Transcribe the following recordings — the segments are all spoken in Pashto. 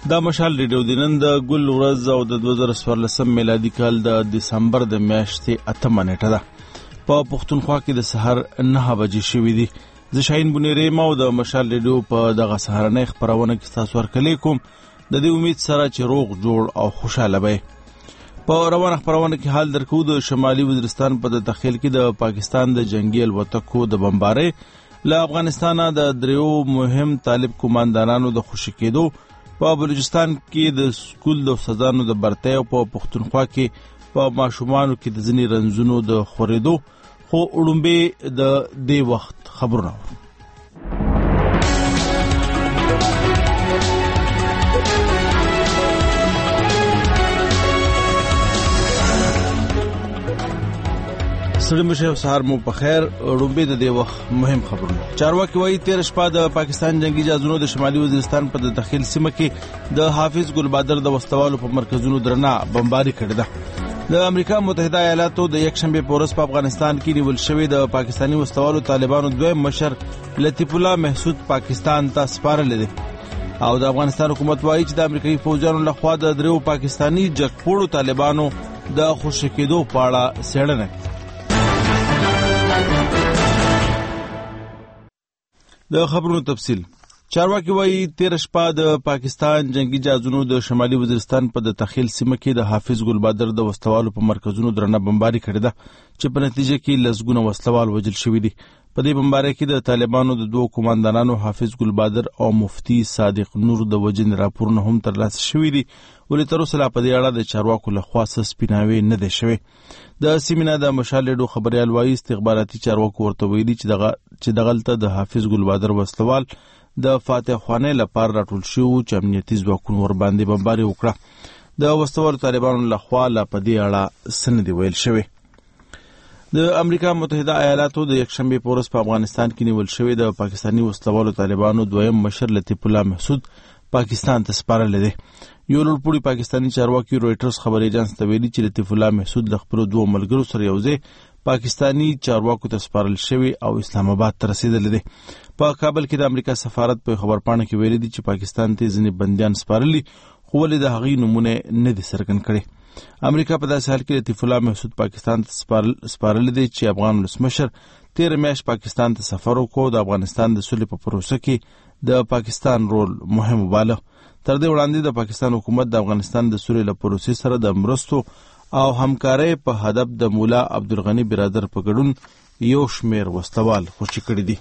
دا مشال ریډیو د نن د ګل ورځ او د 2014 میلادي کال د دسمبر د میاشتې 8 نیټه ده. په پښتونخوا کې د سحر 9 بجې شوې دي. زه شاهین بنيري ما د مشال ریډیو په دغه سحرنۍ خبرونه کې تاسو ورکړی کوم. د دې امید سره چې روغ جوړ او خوشاله وي. په روانه خبرونه کې حال درکو د شمالي وزیرستان په تخیل کې د پاکستان د جنگي الوتکو د بمبارۍ له افغانستانه د دریو مهم طالب کمانډانانو د خوشی کېدو، په بلوچستان کې د سکول د استادانو د برتۍ او په پښتونخوا کې په ماشومانو کې د ځینې رنځونو د خورېدو، خو وړومبې د دې وخت خبرونه. سړی مشه سهار مو په خیر. وړومبې د دې وخت مهم خبرونه. چارواکي وايي 13 شپه د پاکستان جنگي جهازونو د شمالي وزیرستان په داخل سیمه کې د حافظ ګلبادر د وسلوالو په مرکزونو درنه بمباري کړې ده. د امریکا متحده ایالاتو د یکشنبه په ورځ په افغانستان کې نیول شوی د پاکستاني وسلوالو طالبانو دویم مشر لطیف الله محسود پاکستان ته سپارل دي، او د افغانستان حکومت وايي چې د امریکایي فوجانو لخوا د دریو پاکستاني جګپوړو طالبانو د خوشی کېدو په اړه څېړنه کوي. د خبرونو تفصیل. چارواکي وايي 13 شپه د پاکستان جنگي جهازونو د شمالي وزیرستان په تخیل سیمه کې د حافظ ګلبادر د وسلوالو په مرکزونو درنه بمباري کړې ده، چې په نتیجه کې لسګونه وسلوال وژل شوي دي. په دې بمبارۍ کې د طالبانو د دوه کمانډانانو حافظ ګلبادر او مفتي صادق نور د وژنې راپورونه هم ترلاسه شوي دي، ولې تر اوسه لا په دې اړه د چارواکو لخوا څه سپیناوی نه دی شوی. د سیمینه د مشال ریډیو خبريال وايي استخباراتي چارواکو ورته ویلي چې دغلته د حافظ ګلبادر وسلوال د فاتح خانه لپاره راټول شو چې امنیتي ځواکونو ور باندې بمباري وکړه. د وسلوالو طالبانو لخوا لا په دې اړه سند ویل شوی. د امریکا متحده ایالاتو د یکشنبه په ورځ په افغانستان کې نیول شوی د پاکستاني وسلوالو طالبانو دویم مشر لطیف الله محسود پاکستان ته سپارل دي. یو لوړپوړي پاکستاني چارواکي رويټرز خبري اژانس ته ویلي چې لطیف الله محسود له خپل دوه ملګرو سره یوځای پاکستاني چارواکو ته سپارل شوی او اسلام آباد ته رسیدل دي. په کابل کې د امریکا سفارت په خبرپاڼه کې ویلي دي چې پاکستان ته ځینې بنديان سپارلي، خو ولې د هغې نمونه نه دي څرګند کړي. امریکا په داسې حال کې لطیف الله محسود پاکستان ته سپارل دي چې افغان ولسمشر 13 میاشت پاکستان ته سفر وکړ، د افغانستان د سولې په پروسه کې د پاکستان رول مهم وباله. تر دې وړاندې د پاکستان حکومت د افغانستان د سولې له پروسې سره د مرستو او همکارۍ په هدف د مولا عبدالغنی برادر په ګډون یو شمیر وسلوال خوشي کړي دي.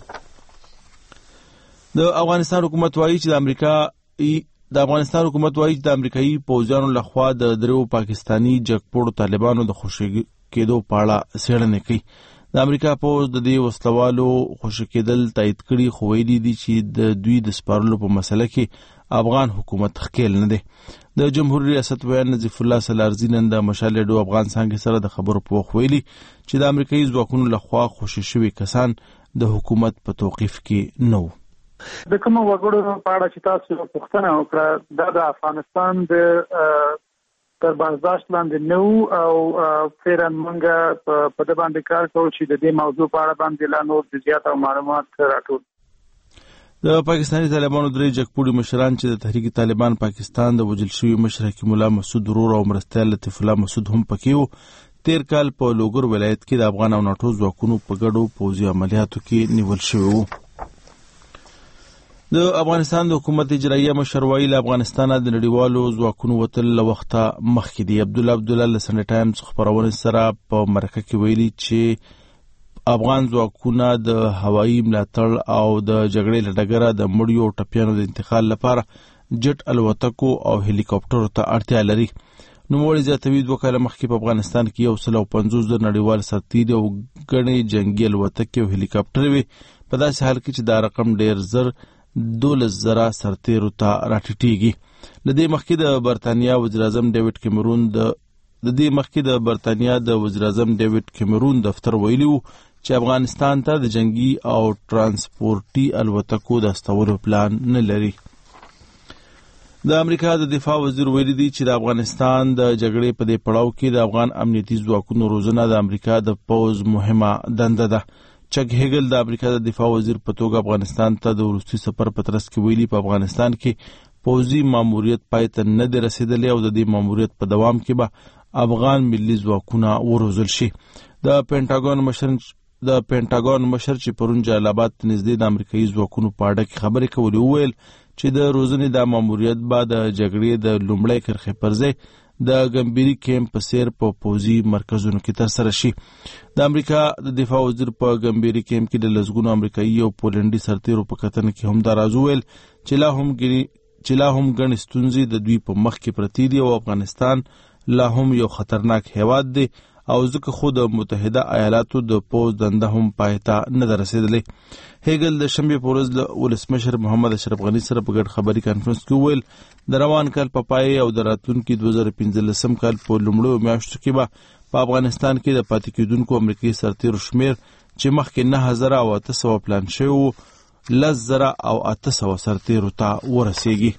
د افغانستان حکومت وايي چې د امریکایي پوځیانو لخوا د دریو پاکستاني جګپوړو طالبانو د خوشي کېدو په اړه څېړنه کوي. د امریکا پوځ د دې وسلوالو خوشي کېدل تایید کړي، خو ویلي دي چې د دوی د سپارلو په مسله کې افغان حکومت ښکیل نه دی. د جمهوریت ریاست ویان نظیف الله سلارزي نن د مشال ریډیو افغان څانګې سره د خبرو په وخت ویلي چې د امریکایي ځواکونو لخوا خوشي شوي کسان د حکومت په توقیف کې نه وو. د کوم وګړو په اړه چې تاسو پوښتنه وکړه، د افغانستان د تر بازداشت لاندې نو او فعلا موږ په دې باندې کار کوو چې د دې موضوع په اړه باندې لا نور زیات معلومات راټول. د پاکستاني طالبانو درې جګپوړي مشران چې د تحریک طالبان پاکستان د وژل شوي مشر حکیم الله مسعود ورور او مرستیال لطیف الله مسعود هم پکې وو. 13 کال په لوګر ولایت کې د افغان او ناټو ځواکونو په ګډو پوځي عملیاتو کې نیول شوي وو. د افغانستان د حکومت اجرایه مشر وايي له افغانستانه د نړیوالو ځواکونو وتل له وخته مخکې دي. عبدالله له سنډ ټایمز خبرونه سره په مرکه کې ویلي چې افغان ځواکونه د هوایي ملاتړ او د جګړې له ډګره د مړیو او ټپیانو د انتقال لپاره جټ الوتکو او هلیکاپټرو ته اړتیا لري. نوموړي زیاتوي 2 کاله مخکې په افغانستان کې 150 د نړیوال سرتیري او ګڼې جنگي الوتکې او هلیکاپټر وي، په داسې حال کې چې دا رقم ډیر زر 12,000 سرتیرو ته راټیټیږي. لدې مخکې د برتانیا وزیراعظم ډیوډ کیمرون دفتر ویلي وو چې افغانستان ته د جنگي او ترانسپورټي الوتکو د استولو پلان نه لري. د امریکا د دفاع وزیر ویلي دی چې د افغانستان د جګړې په دې پړاو کې د افغان امنیتي ځواکونو روزنه د امریکا د پوز مهمه دنده ده. چک هیګل د امریکا د دفاع وزیر په توګه افغانستان ته د وروستي سفر په ترڅ کې ویلي په افغانستان کې پوځي ماموریت پای ته نه دی رسېدلی او د دې ماموریت په دوام کې به افغان ملي ځواکونه وروزل شي. د پینټاګون مشر چې پرون جلال ته نږدې د امریکایي ځواکونو په اړه کې خبرې کولې وویل چې د روزنې دا ماموریت به د جګړې د لومړۍ کرښې پر ځای د ګمبيري کیمپ په څیر په پوځي مرکزونو کې ترسره شي. د امریکا د دفاع وزیر په ګمبيري کیمپ کې د لسګونو امریکایي او پولنډي سرتیرو په کتنه کې هم دا راز وویل چې لا هم ګڼې ستونزې د دوی په مخ کې پرتې دي او افغانستان لا هم یو خطرناک هیواد دی او ځکه خو د متحده ایالاتو د پوځ دنده هم پای ته نه ده رسېدلې. هیګل د شنبې په ورځ له ولسمشر محمد اشرف غني سره په ګډ خبري کانفرنس کې وویل د روان کال په پای او د راتلونکي 2015 کال په لومړیو میاشتو کې به په افغانستان کې د پاتې کېدونکو امریکایي سرتیرو شمیر چې مخکې 9800 پلان شوی و 10800 سرتیرو ته ورسیږي.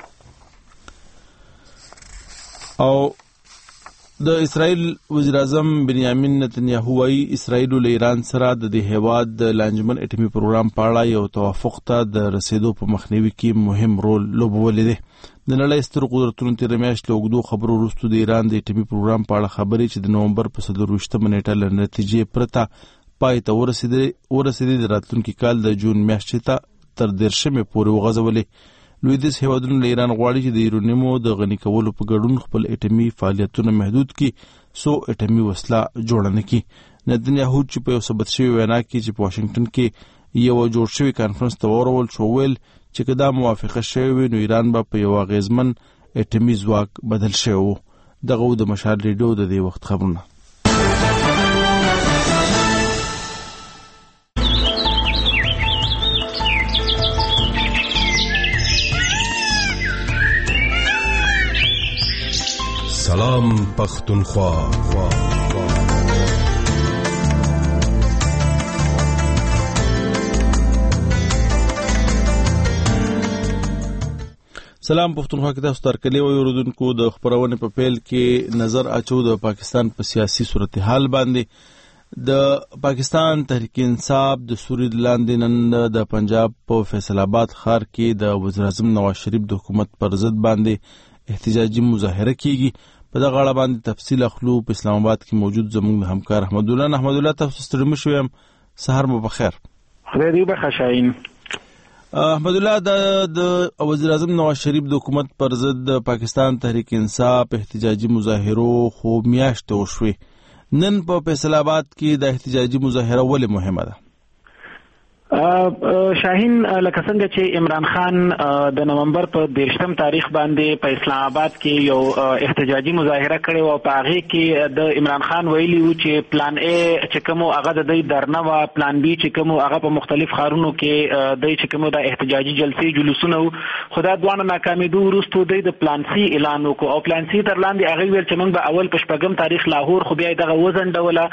او د اسرائیل وزیر اعظم بنیامین نتنیاهو وايي اسرائیل له ایران سره د دې هیواد د لانجمن اټومي پروګرام په اړه یو توافق ته د رسیدو په مخنیوي کې مهم رول لوبولی دی. د نړۍ ستر قدرتونو تېره میاشت له اوږدو خبرو وروسته د ایران د اټومي پروګرام په اړه خبرې چې د نومبر په 24 نیټه له نتیجې پرته پای ته ورسېدې د راتلونکي کال د جون میاشتې ته تر 13 پورې وغځولې. لویدیځ هیوادونه له ایران غواړي چې د یورانیمو د غني کولو په ګډون خپل اټومي فعالیتونه محدود کړي سو اټومي وسله جوړه نه کړي. نتنیاهو چې په یو ثبت شوی وینا کې چې په واشنگټن کې یو جوړ شوی کانفرنس ته ورول شو ویل چې که دا موافقه شوی وي نو ایران به په یو اغیزمن اټومي ځواک بدل شوی و. دغه د مشال ریډیو د دې وخت خبرونه. سلام پختونخوا. سلام پختونخوا کې تاسو ته کلی وي اوردونکو د خبرونه په پیل کې نظر اچو د پاکستان په سیاسي صورتحال باندې. د پاکستان تحریک انصاف د سوري لاندې نن د پنجاب په فیصل آباد ښار کې د وزیر اعظم نواز شریف د حکومت پر ضد باندې احتجاجي مظاهره کیږي. په دغه اړه باندې تفصیل اخلو. په اسلام آباد کې موجود زموږ همکار احمد الله تاسو ستړي مشو يم. سحر مو بخیر. خدای دې بخښاین. احمد الله د وزیر اعظم نواز شریف د حکومت پر ضد پاکستان تحریک انصاف احتجاجي مظاهرو خو میاشتې وشوي. نن په فیصل آباد کې د احتجاجي مظاهره ولې مهمه ده؟ شاهین لکه څنګه چې عمران خان د نومبر په 13 تاریخ باندې په اسلام آباد کې یو احتجاجي مظاهره کړې او په هغه کې د عمران خان ویلي و چې پلان A چې کوم هغه د درنه و پلان B چې کوم هغه په مختلف ښارونو کې د چې کوم د احتجاجي جلسې جلوسونه خدای دوانه ناکامیدو وروسته د پلان C اعلان وکړ او پلان C تر لاندې هغه ویل چې موږ به اول په 8 تاریخ لاهور خو بیا دغه وزن ډوله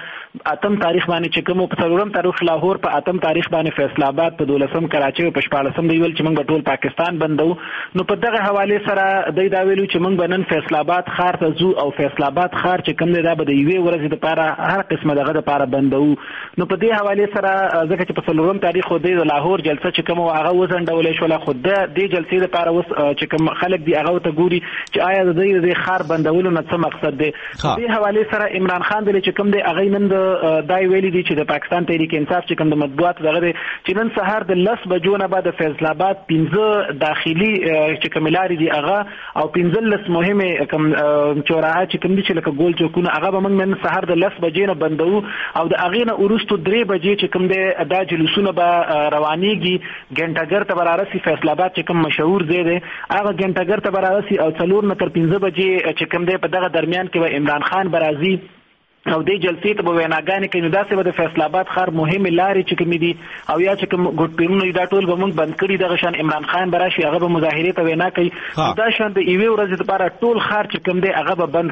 8 تاریخ باندې چې کوم په 4 تاریخ لاهور په 8 تاریخ باندې فیصل آباد په 12 کراچي په 14 دی ویل چې موږ ټول پاکستان بندو. نو په دغه حواله سره دا ویلو چې موږ بنن فیصل آباد ښار ته ځو او فیصل آباد ښار چې کوم دی دا به د یوې ورځې لپاره هر قسمه دغه لپاره بندو. نو په دې حواله سره ځکه چې په 4 تاریخ د لاهور جلسه چې کوم هغه وزنډولې شو له خود د جلسې لپاره چې کوم خلک دی هغه ته ګوري چې آیا د دې ښار بندولو نه څه مقصد دی. په دې حواله سره عمران خان د چې کوم دی هغه نن د دای ویلي دی چې د پاکستان تحریک انصاف چې کوم د مطبوعات دغه چې نن سهار د 10 بجو نه بعد فیصل آباد 15 داخلي چې کوملاري دی هغه او 15 مهمه کوم چوراها چې کوم دي چې لکه ګول چوکونه هغه به موږ نن سهار د 10 بجې نه بندو او د اغه نه ورستو 3 بجې چې کوم دی دا جلوسونه به روانيږي. ګنټاګر ته برارسي فیصل آباد چې کوم مشهور ځای دی هغه ګنټاګر ته برارسي او 4 نه تر 15 بجې چې کوم دی په دغه درمیان کې به عمران خان برازي او دې جلسې ته به ویناګانې کوي. نو داسې به د فیصل آباد ښار مهمې لارې چې کومې دي او یا چې کوم ګوټ پیرونه دا ټول به موږ بند کړي. دغه شان عمران خان به راشي هغه به مظاهرې ته وینا کوي. دا شان د یوې ورځې لپاره ټول ښار چې کوم دی هغه به بند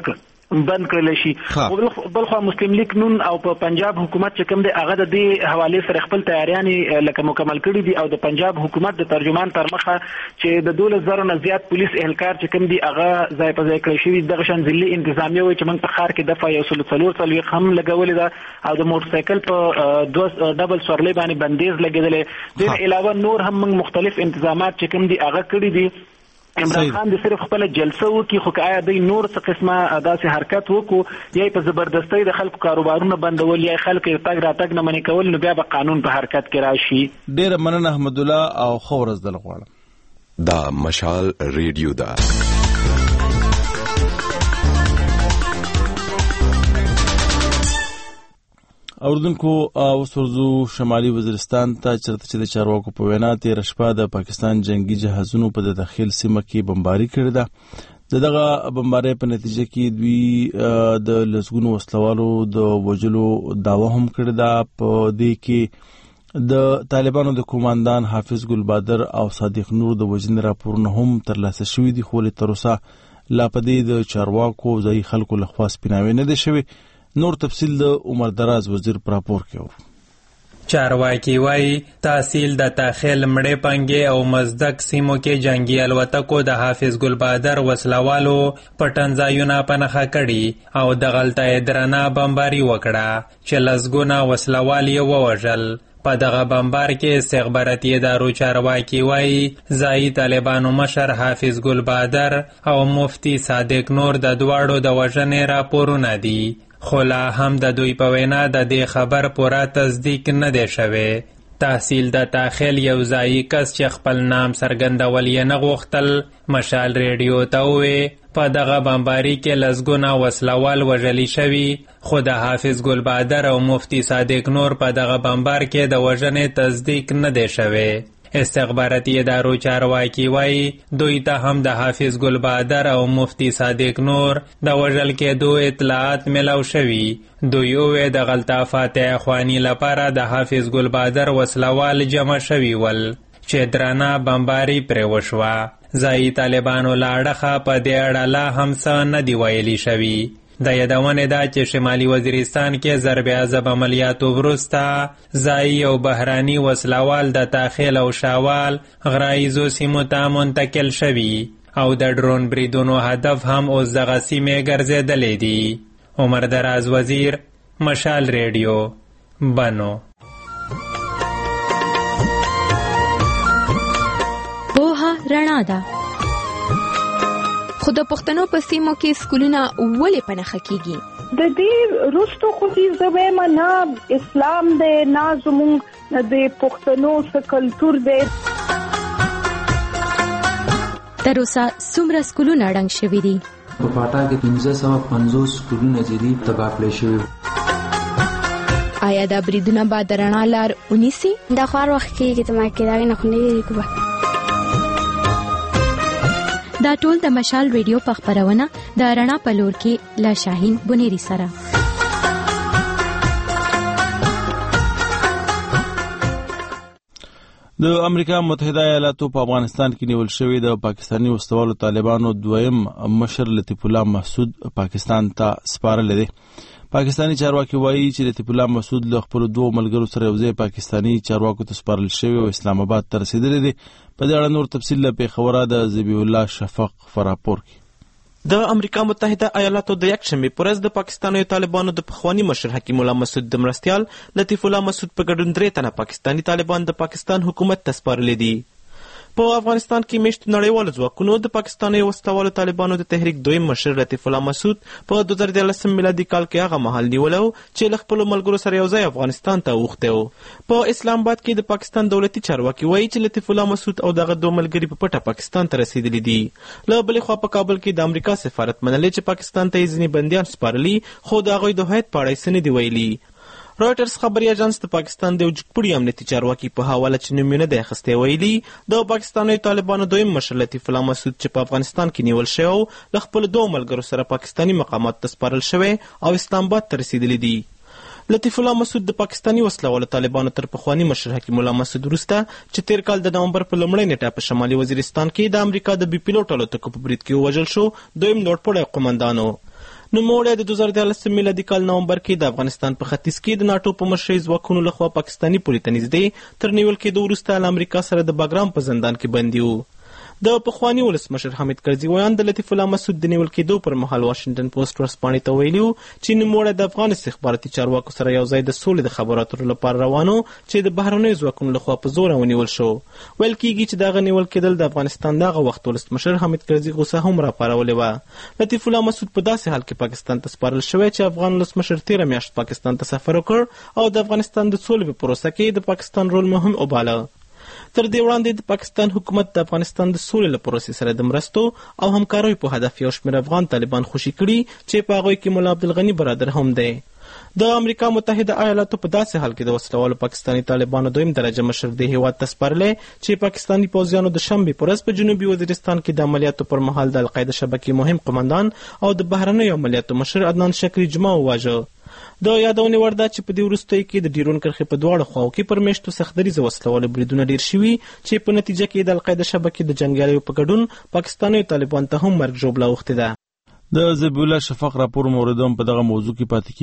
کړل شي. بلخو مسلم لیگ نون او په پنجاب حکومت چې کوم دی هغه د دې حواله سره خپل تیاریانې لکه مکمل کړي دي او د پنجاب حکومت د ترجمان تر مخه چې د 12,000 نه زیات پولیس اهلکار چې کوم دی هغه ځای په ځای کړی شوی. دغه شان ځلې انتظامیه وي چې موږ په ښار کې د فایو سلوڅلور هم لګولې ده او د موټر سایکل په ډبل سورلې باندې بندیز لګیدلې. د علاوه نور هم موږ مختلف انتظامات چې کوم دي هغه کړی دي عمران خان د صرف خپل جلسه وکي، خو که آیا دوی نور څه قسمه داسې حرکت وکړو یا په زبردستۍ د خلکو کاروبارونه بندول یا خلک تګ راتګ نه منې کول، نو بیا به قانون په حرکت کې راشي. ډېره مننه احمد الله او ښه ورځ دله غواړم. دا مشال ریډیو ده. اوردونکو اوس ورځو شمالي وزیرستان ته، چېرته چې د چارواکو په وینا تېره شپه د پاکستان جنگي جهازونو په د داخل سیمه کې بمباري کړې ده. دغه بمبارۍ په نتیجه کې دوی د لسګونو وسلوالو د وژلو دعوه هم کړې ده. په دې کې د طالبانو د کوماندان حافظ ګلبادر او صادق نور د وژنې راپورونه هم ترلاسه شوي دي، خو تر اوسه لا په دې د چارواکو ځایي خلکو لخوا سپیناوی نه دی شوی. نور تفصیل د عمر دراز وزیر پر راپور کې. چارواکي وایي تحصیل د تاخیل مړې پنګې او مزدک سیمو کې جنگي الوتکو د حافظ ګلبادر وسلوالو پټنځایونه په نښه کړي او د غلطه درنه بمباري وکړه چې لسګونه وسلوال یې ووژل. په دغه بمبار کې استخباراتي ادارو چارواکي وایي ځایي طالبانو مشر حافظ ګلبادر او مفتی صادق نور د دواړو د وژنې راپورونه دي، خو لا هم د دوی په وینا د دې خبر پوره تصدیق نه دی شوی. تحصیل د تاخیل یو ځایي کس چې خپل نام څرګندول یې نه غوښتل مشال ریډیو ته وویل په دغه بمباري کې لسګونه وسلوال وژلي شوي، خو د حافظ ګلبادر او مفتی صادق نور په دغه بمبار کې د وژنې تصدیق نه دی شوی. استخباراتي ادارو چارواکي وایي دوی ته هم د حافظ ګلبادر او مفتی صادق نور د وژل کېدو اطلاعات ملو شوي. دوی وویل د غلطه فاتح اخواني لپاره د حافظ ګلبادر وسلوال جمع شوي ول چې درانه بمباري پرې وشوه. ځایي طالبانو له اړخه په دې اړه لا هم څه نه دي ویلي شوي. د یادونې ده چې شمالي وزیرستان کې ضرب عذاب عملیاتو وروسته ځایي او بهراني وسلوال د تاخیل او شاوال غرایزو سیمو ته منتقل شوي او د ډرون بریدونو هدف هم اوس دغه سیمې ګرځېدلې دي. عمر دراز وزیر، مشال ریډیو، بنو. پوهه رڼا ده. خو د پښتنو په سیمو کې سکولونه ولې په نښه کېږي؟ د دې وروستو خو زه وایم نه اسلام دی نه زموږ د پښتنو څه کلتور دی. تر اوسه څومره سکولونه ړنګ شوي دي؟ په پاټا کې 1550 سکولونه چې تباه کړای شوي. آیا دا بریدونه به د رڼا لار ونیسي؟ د خوار وخت کې ته ما کې دا نه خو نه کوي. دا ټول د مشال ریډیو په خبرونه د رڼا په لور کې لا شاهین بنيري سره. د امریکا متحده ایالاتو په افغانستان کې نیول شوی د پاکستاني وسلوالو طالبانو دویم مشر لطیف الله محسود پاکستان ته سپارل دي. پاکستانی چارواکي وایي چې لطیف الله محسود له خپل دوه ملګرو سره یوځای پاکستانی چارواکو ته سپارل شوی او اسلام آباد ته رسیدلی دي. په دې اړه نور تفصیل له پیښوره د ذبیح الله شفق فراپور کې. د امریکا متحده ایالاتو د یکشنبې په ورځ د پاکستاني طالبانو د پخوانی مشر حکیم الله مسعود د مرستیال لطیف الله مسعود په ګډون 3 تنه پاکستاني طالبان د پاکستان حکومت ته سپارلي دي. په افغانستان کې میشتو نړیوالو ځواکونو د پاکستاني وسلوالو طالبانو د تحریک دویم مشر لطیف الله مسعود په 2013 میلادي کال کې هغه مهال نیولو چې له خپلو ملګرو سره یوځای افغانستان ته اوښتی و. په اسلام آباد کې د پاکستان دولتي چارواکي وایي چې لطیف الله مسعود او دغه دوه ملګري په پټه پاکستان ته رسیدلي دي. له بلې خوا په کابل کې د امریکا سفارت منلی چې پاکستان ته یې ځینې بندیان سپارلي، خو د هغوی د هویت په اړه یې څه نه دي ویلي. رویټرز خبري اژانس د پاکستان د یو جګپوړي امنیتي چارواکي په حواله چې نوم یې نه دی اخیستی ویلي د پاکستاني طالبانو دویم مشر لطیف الله مسعود چې په افغانستان کې نیول شوی له خپلو دوه ملګرو سره پاکستاني مقاماتو ته سپارل شوی او اسلام آباد ته رسیدلی دي. لطیف الله مسعود د پاکستاني وسلوالو طالبانو تر پخواني مشر حکیم الله مسعود وروسته چې تیر کال د نومبر په لومړۍ نیټه په شمالي وزیرستان کې د امریکا د بي پیلوټ الوتکو په برید کې ووژل شو. دویم لوړپوړی قومندان و. نوموړی د 2013 میلادي کال نومبر کې د افغانستان په ختیځ کې د ناټو په مشرۍ ځواکونو لخوا پاکستاني پولې ته نږدې تر نیول کېدو وروسته له امریکا سره د باګرام په زندان کې بندي و. د پخواني ولسمشر حامد کرزي ویان د لطیف الله مسعود د نیول کېدو پر مهال واشنګټن پوسټ ورځپاڼې ته ویلي وو چې نوموړی د افغان استخباراتي چارواکو سره یو ځای د سولې د خبرو اترو لپاره روانو چې د بهرنیو ځواکونو لخوا په زور ونیول شو. ویل کېږي چې دغه نیول کېدل د افغانستان دغه وخت ولسمشر حامد کرزي غوسه هم راپارولې وه. لطیف الله مسعود په داسې حال کې پاکستان ته سپارل شوی چې افغان ولسمشر 13 میاشت پاکستان ته سفر وکړ او د افغانستان د سولې په پروسه کې د پاکستان رول مهم وباله. تر دې وړاندې د پاکستان حکومت د افغانستان د سولې له پروسې سره د مرستو او همکاریو په هدف یو شمېر افغان طالبان خوشي کړي چې په هغوی کې ملا عبدالغني برادر هم دی. د امریکا متحده ایالاتو په داسې حال کې د وسلوالو پاکستاني طالبانو دویم درجه مشر د هیواد ته سپارلی چې پاکستاني پوځیانو د شنبې په ورځ په جنوبي وزیرستان کې د عملیاتو پر مهال د القاعده شبکې مهم قماندان او د بهرنیو عملیاتو مشر عدنان شکري جمعه وواژه. د یادونې وړ ده چې په دې وروستیو کې د ډیرون کرښې په دواړو خواو کې پر میاشتو سختدریزه وسلوالو بریدونه ډیر شوي چې په نتیجه کې د القاعده شبکې د جنګیالیو په ګډون پاکستانیو طالبان ته هم مرګ ژوبله اوښتې ده. د ذبیح الله شفق راپور موردم په دغه موضوع کې پاتې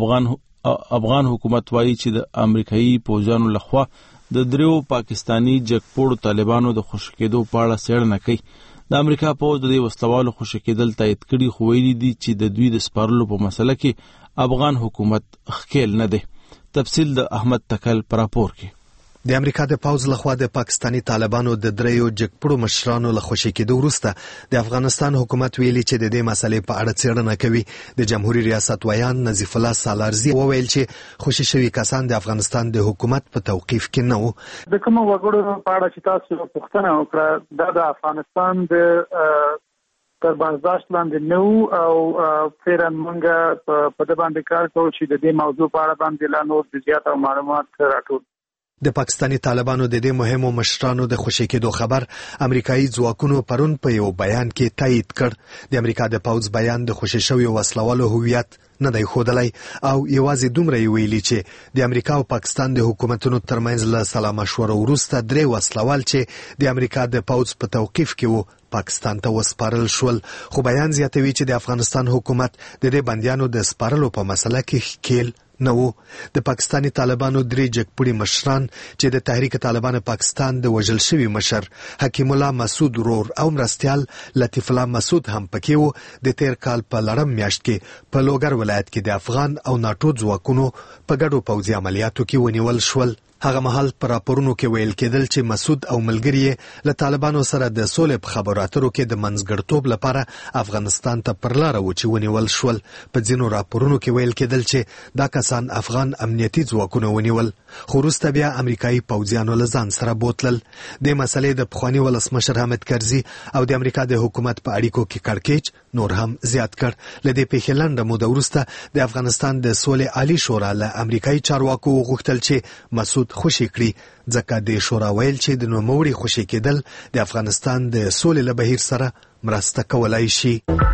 کیږو. افغان حکومت وایي چې د امریکایي پوځیانو لخوا د دریو پاکستانی جګپوړو طالبانو د خوشي کېدو په اړه څېړنه کوي. د امریکا پوځ د دې وسلوالو خوشي کېدل تایید کړي خو ویلي دي چې د دوی د سپارلو په مسله کې افغان حکومت ښکیل نه دی. تفصیل د احمد تکل پر راپور کې. د امریکا د پوځ لخوا د پاکستانی طالبانو د دریو جګپوړو مشرانو له خوشي کېدو وروسته د افغانستان حکومت ویلي چې د دې مسلې په اړه څېړنه کوي. د جمهوریت ریاست ویان نظیف الله سالارزي وویل چې خوشي شوي کسان د افغانستان د حکومت په توقیف کې نه وو. د کوم وګړو په اړه چې تاسو پوښتنه وکړه د افغانستان د تر بازداشت لاندې نو او فعلا موږ په دې باندې کار کوو چې د دې موضوع په اړه باندې لا نور زیات معلومات راټول. د پاکستانی طالبانو د دې مهمو مشرانو د خوشي کېدو خبر امریکایي ځواکونو پرون په یو بیان کې تایید کړ. د امریکا د پوځ بیان د خوشي شویو وسلوالو هویت نه دی ښودلی او یوازې دومره یې ویلي چې د امریکا او پاکستان د حکومتونو ترمنځ له سلا مشورو وروسته 3 وسلوال چې د امریکا د پوځ په توقیف کې وو پاکستان ته وسپارل شول. خو بیان زیاتوي چې د افغانستان حکومت د دې بندیانو د سپارلو په مسله کې ښکیل نه وو. د پاکستانی طالبانو 3 جګپوړي مشران چې د تحریک طالبان پاکستان د وژل شوي مشر حکیم الله مسعود رور او مرستیال لطیف الله مسعود هم پکې وو. د تیر کال په لړم میاشت کې په لوګر ولایت کې د افغان او ناټو ځواکونو په ګډو پوځي عملیاتو کې ونیول شول. هغه مهال پر راپورونو کې ویل کېدل چې مسعود او ملګري له طالبانو سره د سولې په خبرو اترو کې د منځګړتوب لپاره افغانستان ته پر لاره و چې ونیول شول. په ځینو راپورونو کې ویل کېدل چې دا کسان افغان امنیتي ځواکونه ونیول خو وروسته بیا امریکایي پوځیانو له ځان سره بوتلل. د مسلې د پخواني ولسمشر حامد کرزي او د امریکا د حکومت په اړیکو کې کړکېچ نور هم زیات کړ. له دې پیښې لنډه موده وروسته د افغانستان د سولې عالی شورا له امریکایي چارواکو وغوښتل چې مسعود خوشي کړي ځکه د شورا ویل چې د نوموړي خوشي کېدل د افغانستان د سولې له بهیر سره مرسته کولای شي.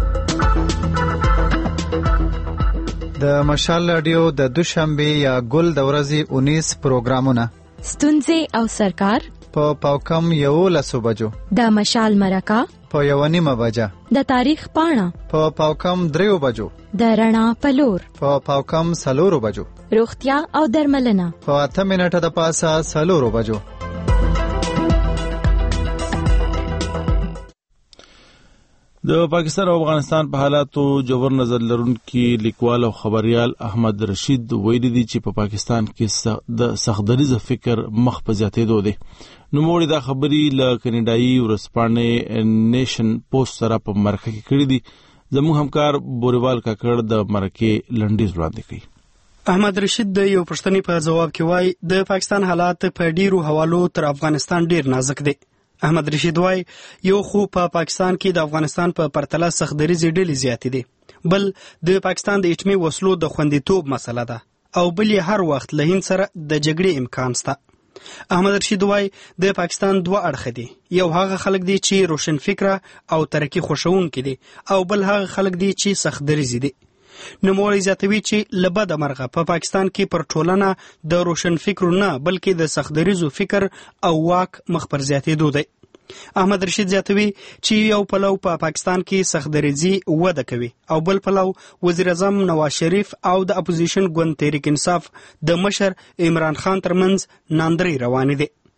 د مشال رادیو د دوشنبه یا ګل د ورځې 19 پروګرامونه ستونزې او سرکار په پاوکم 11 بجو د مشال مرکه په 1:30 بجه د تاریخ پاڼه په پاوکم 3 بجو د رڼا پلور په پاوکم 4 بجو روغتیا او درملنه په 8 منټه د پاسه 4 بجو. د پاکستان او افغانستان په حالاتو جوړ نظر لرونکي لیکوال او خبريال احمد رشید ویلي دي چې په پاکستان کې د سختدریزه فکر مخ په زیاتېدو دی. نوموړي دا خبري له کینیډایي ورځپاڼې نیشن پوسټ سره په مرکه کې کړې دي. زموږ همکار بوریوال کاکړ د مرکې لنډیز وړاندې کوي. احمد رشید د یو پښتني په جواب کې وایي د پاکستان حالات په ډیرو حوالو تر افغانستان ډیر نازک دي. احمد رشید وایي یو خو په پاکستان کې د افغانستان په پرتله سختدریزې ډلې زیاتې دي، بل د پاکستان د اټومي وسلو د خوندیتوب مسله ده او بل هر وخت له هند سره د جګړې امکان شته. احمد رشید وایي د پاکستان 2 اړخ دي، یو هغه خلک دي چې روشن فکره او ترقی خوښونکي دي او بل هغه خلک دي چې سختدریزې دي. نوموړی زیاتوي چې له بده مرغه په پاکستان کې پر ټولنه د روشن فکرو نه بلکې د سختدریزو فکر او واک مخ پر زیاتېدو دی. احمد رشید زیاتوي چې یو پلو په پاکستان کې سختدریزي وده کوي او بل پلو وزیر اعظم نواز شریف او د اپوزیشن ګوند تحریک انصاف د مشر عمران خان ترمنځ ناندري روانې دي.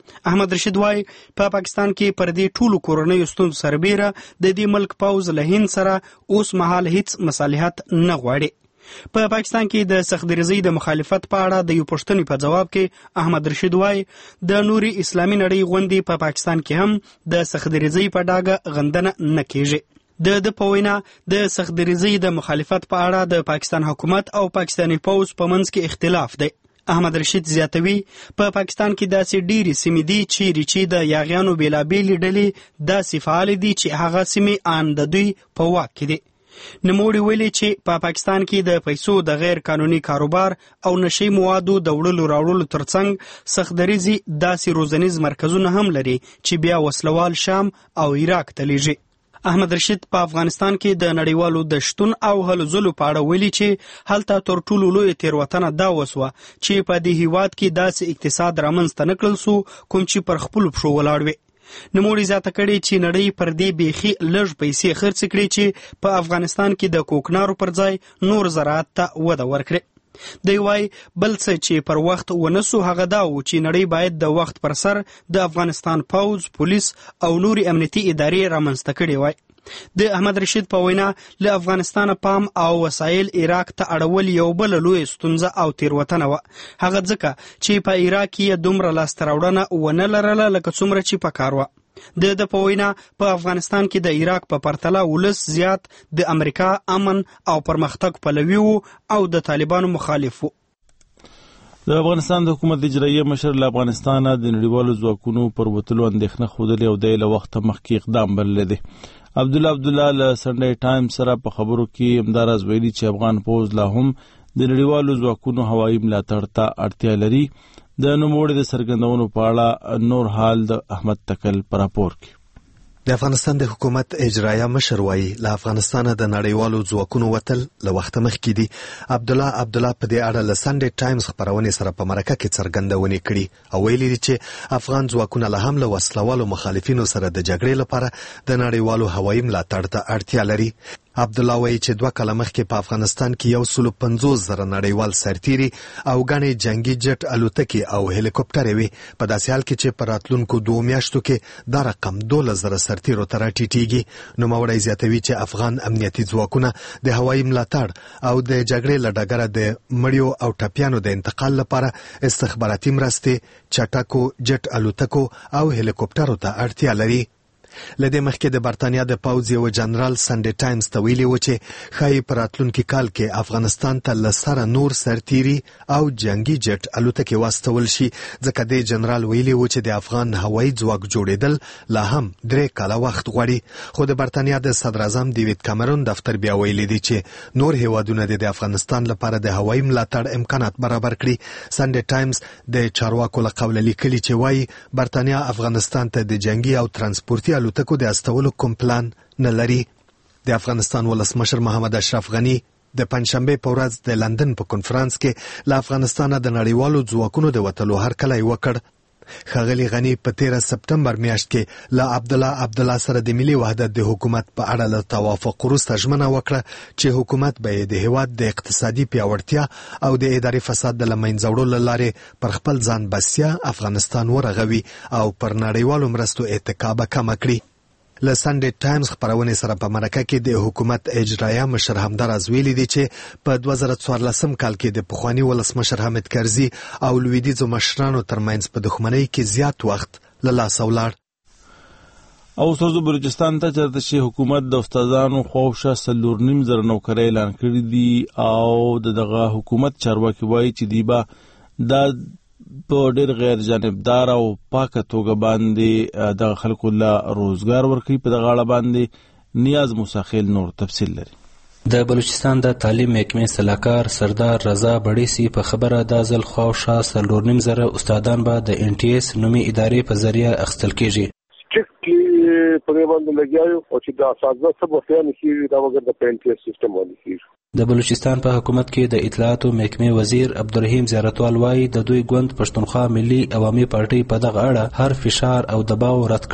احمد رشید وای په پاکستان کې پر دې ټولو کورنیو ستونزو سربیره د دې ملک پوځ له هند سره اوس مهال هیڅ مصالحت نه غواړي. په پاکستان کې د سختدریزۍ د مخالفت په اړه د یو پوښتنې په جواب کې احمد رشید وای د نوري اسلامي نړۍ غونډې په پاکستان کې هم د سختدریزۍ په ډاګه غندنه نه کیږي. د په وینا د سختدریزۍ د مخالفت په اړه د پاکستان حکومت او پاکستاني پوځ په منځ کې اختلاف دی. احمد رشید زیاتوي په پاکستان کې داسې ډېرې سیمې دي چې د یاغیانو بېلابېلې ډلې داسې فعال دي چې هغه سیمې ان د دوی په واک کې دي. نوموړي ویلي چې په پاکستان کې د پیسو د غیر قانوني کاروبار او نشي موادو د وړلو راوړلو ترڅنګ سختدریزي داسې روزنیز مرکزونه هم لري چې بیا وسلوال شام او عراق ته لیږي. احمد رشید په افغانستان کې د نړیوالو د شتون او هلو ځلو په اړه ویلي چې هلته تر ټولو لویه تېروتنه دا وسوه چې په دې هیواد کې داسې اقتصاد رامنځته نه کړل سو کوم چې پر خپلو پښو ولاړ وي. نوموړي زیاته کړې چې نړۍ پر دې بیخي لږ پیسې خرڅ کړي چې په افغانستان کې د کوکنارو پر ځای نور زراعت ته وده ورکړي. دی وای بل څه چې پر وخت ونسو هغه دا و چې نړۍ باید د وخت پر سر د افغانستان پوځ، پولیس او نوري امنیتي ادارې رامنځته کړي وای. د احمد رشید په وینا له افغانستان پام او وسایل عراق ته اړول یو بل لوی ستونزه او تیروتنه و. هغه ځکه چې په عراق کې دومره لاسته راوړنه ونه لرله لکه څومره چې پکار وه. د په وینا په افغانستان کې د عراق په پرتله ولس زیات د امریکا امن او پرمختګ پلوي وو او د طالبانو مخالف وو. د افغانستان د حکومت اجرایي مشر له افغانستان د نړیوالو ځواکونو پر وتلو اندېښنه ښودلې او د له وخته مخکې اقدام بللی دی. عبدالله له سنډي ټایم سره په خبرو کې همداراز ویلي چې افغان پوځ لا هم د نړیوالو ځواکونو هوایي ملاتړ ته اړتیا لري. د نوموړي د څرګندونو په اړه نور حال د احمد تکل پر راپور کې. د افغانستان د حکومت اجرایه مشر وایي له افغانستان د نړیوالو ځواکونو وتل له وخته مخکې دي. عبدالله په دې اړه له سنډي ټایمز خبرونې سره په مرکه کې څرګندونې کړي او ویلي دي چې افغان ځواکونه له هم له وسلوالو مخالفینو سره د جګړې لپاره د نړیوالو هوایي ملاتړ ته اړتیا لري. عبدالله وایي چې 2 کاله مخکې په افغانستان کې 150,000 نړیوال سرتیري او غني جنگي جټ الوتکې او هلیکوپټرې وي. په داسې حال کې چې په راتلونکو 2 میاشتو کې دا رقم 12,000 سرتیرو ته راټیټیږي. نوموړی زیاتوي چې افغان امنیتي ځواکونه د هوایي ملاتړ او د جګړې له ډګره د مړیو او ټپیانو د انتقال لپاره استخباراتي مرستې، چټکو جټ الوتکو او هلیکوپټرو ته اړتیا لري. لدې مخکې د برتانیا د پوځ یو جنرال سنډي ټایمز ته ویلي و چې ښایي په راتلونکي کال کې افغانستان ته له سره نور سرتیري او جنگي جټ الوتکې واستول شي. ځکه د جنرال ویلي و چې د افغان هوایي ځواک جوړېدل لا هم 3 کاله وخت غواړي. خو د برتانیا د صدر اعظم ډیوید کامرون دفتر بیا ویلي دی چې نور هیوادونه د افغانستان لپاره د هوایي ملاتړ امکانات برابر کړي. سنډي ټایمز د چارواکو له قوله لیکلي چې وایي برتانیا افغانستان ته د جنگي او ترانسپورتي الوتکو د استولو کوم پلان نه لري. د افغانستان ولسمشر محمد اشرف غني د پنځشنبه په ورځ د لندن په کنفرانس کې له افغانستان د نړیوالو ځواکونو د وتلو هرکلی وکړ. ښاغلي غني په 13 سپتمبر میاشت کې له عبدالله سره د ملي وحدت د حکومت په اړه له توافق وروسته ژمنه وکړه چې حکومت به د هیواد د اقتصادي پیاوړتیا او د اداري فساد د له منځه وړلو له لارې پر خپل ځان بسیا افغانستان ورغوي او پر نړیوالو مرستو اتکا به کمه کړي. له سنډي ټایمز خبرونې سره په مرکه کې د حکومت اجرایه مشر همداراز ویلي دي چې په 2014 کال کې د پخواني ولسمشر حامد کرزي او لویدیځو مشرانو ترمنځ په دښمنۍ کې زیات وخت له لاسه ولاړ. او سوزو بلوچستان ته چرته چې حکومت د استادانو خوښه 4.5 نوکرۍ اعلان کړي دي او دغه حکومت چارواکي وایي چې دیبا د په ډېر غیر جانبدار او پاکه توګه باندې د خلکو له روزګار ورکوي. په دغه اړه باندې نیاز موسیخیل نور تفصیل لري. د بلوچستان د تعلیم محکمې سلاکار سردار رضا بړیسي په خبره دا ځل خواوشا 4.5 استادان به د NTS نومي ادارې په ذریعه اخیستل کیږي. په دې باندې لګیاو او چې دا اساسه څه به نه کیږي دا وګړه د NTS سیستم باندې کیږي. د بلوچستان په حکومت کې د اطلاعاتو محکمې وزیر عبدالرحیم زیارتوال وایي د دوی ګوند پښتونخوا ملي عوامي پارټي په دغه اړه هر فشار او دباو رد کړی.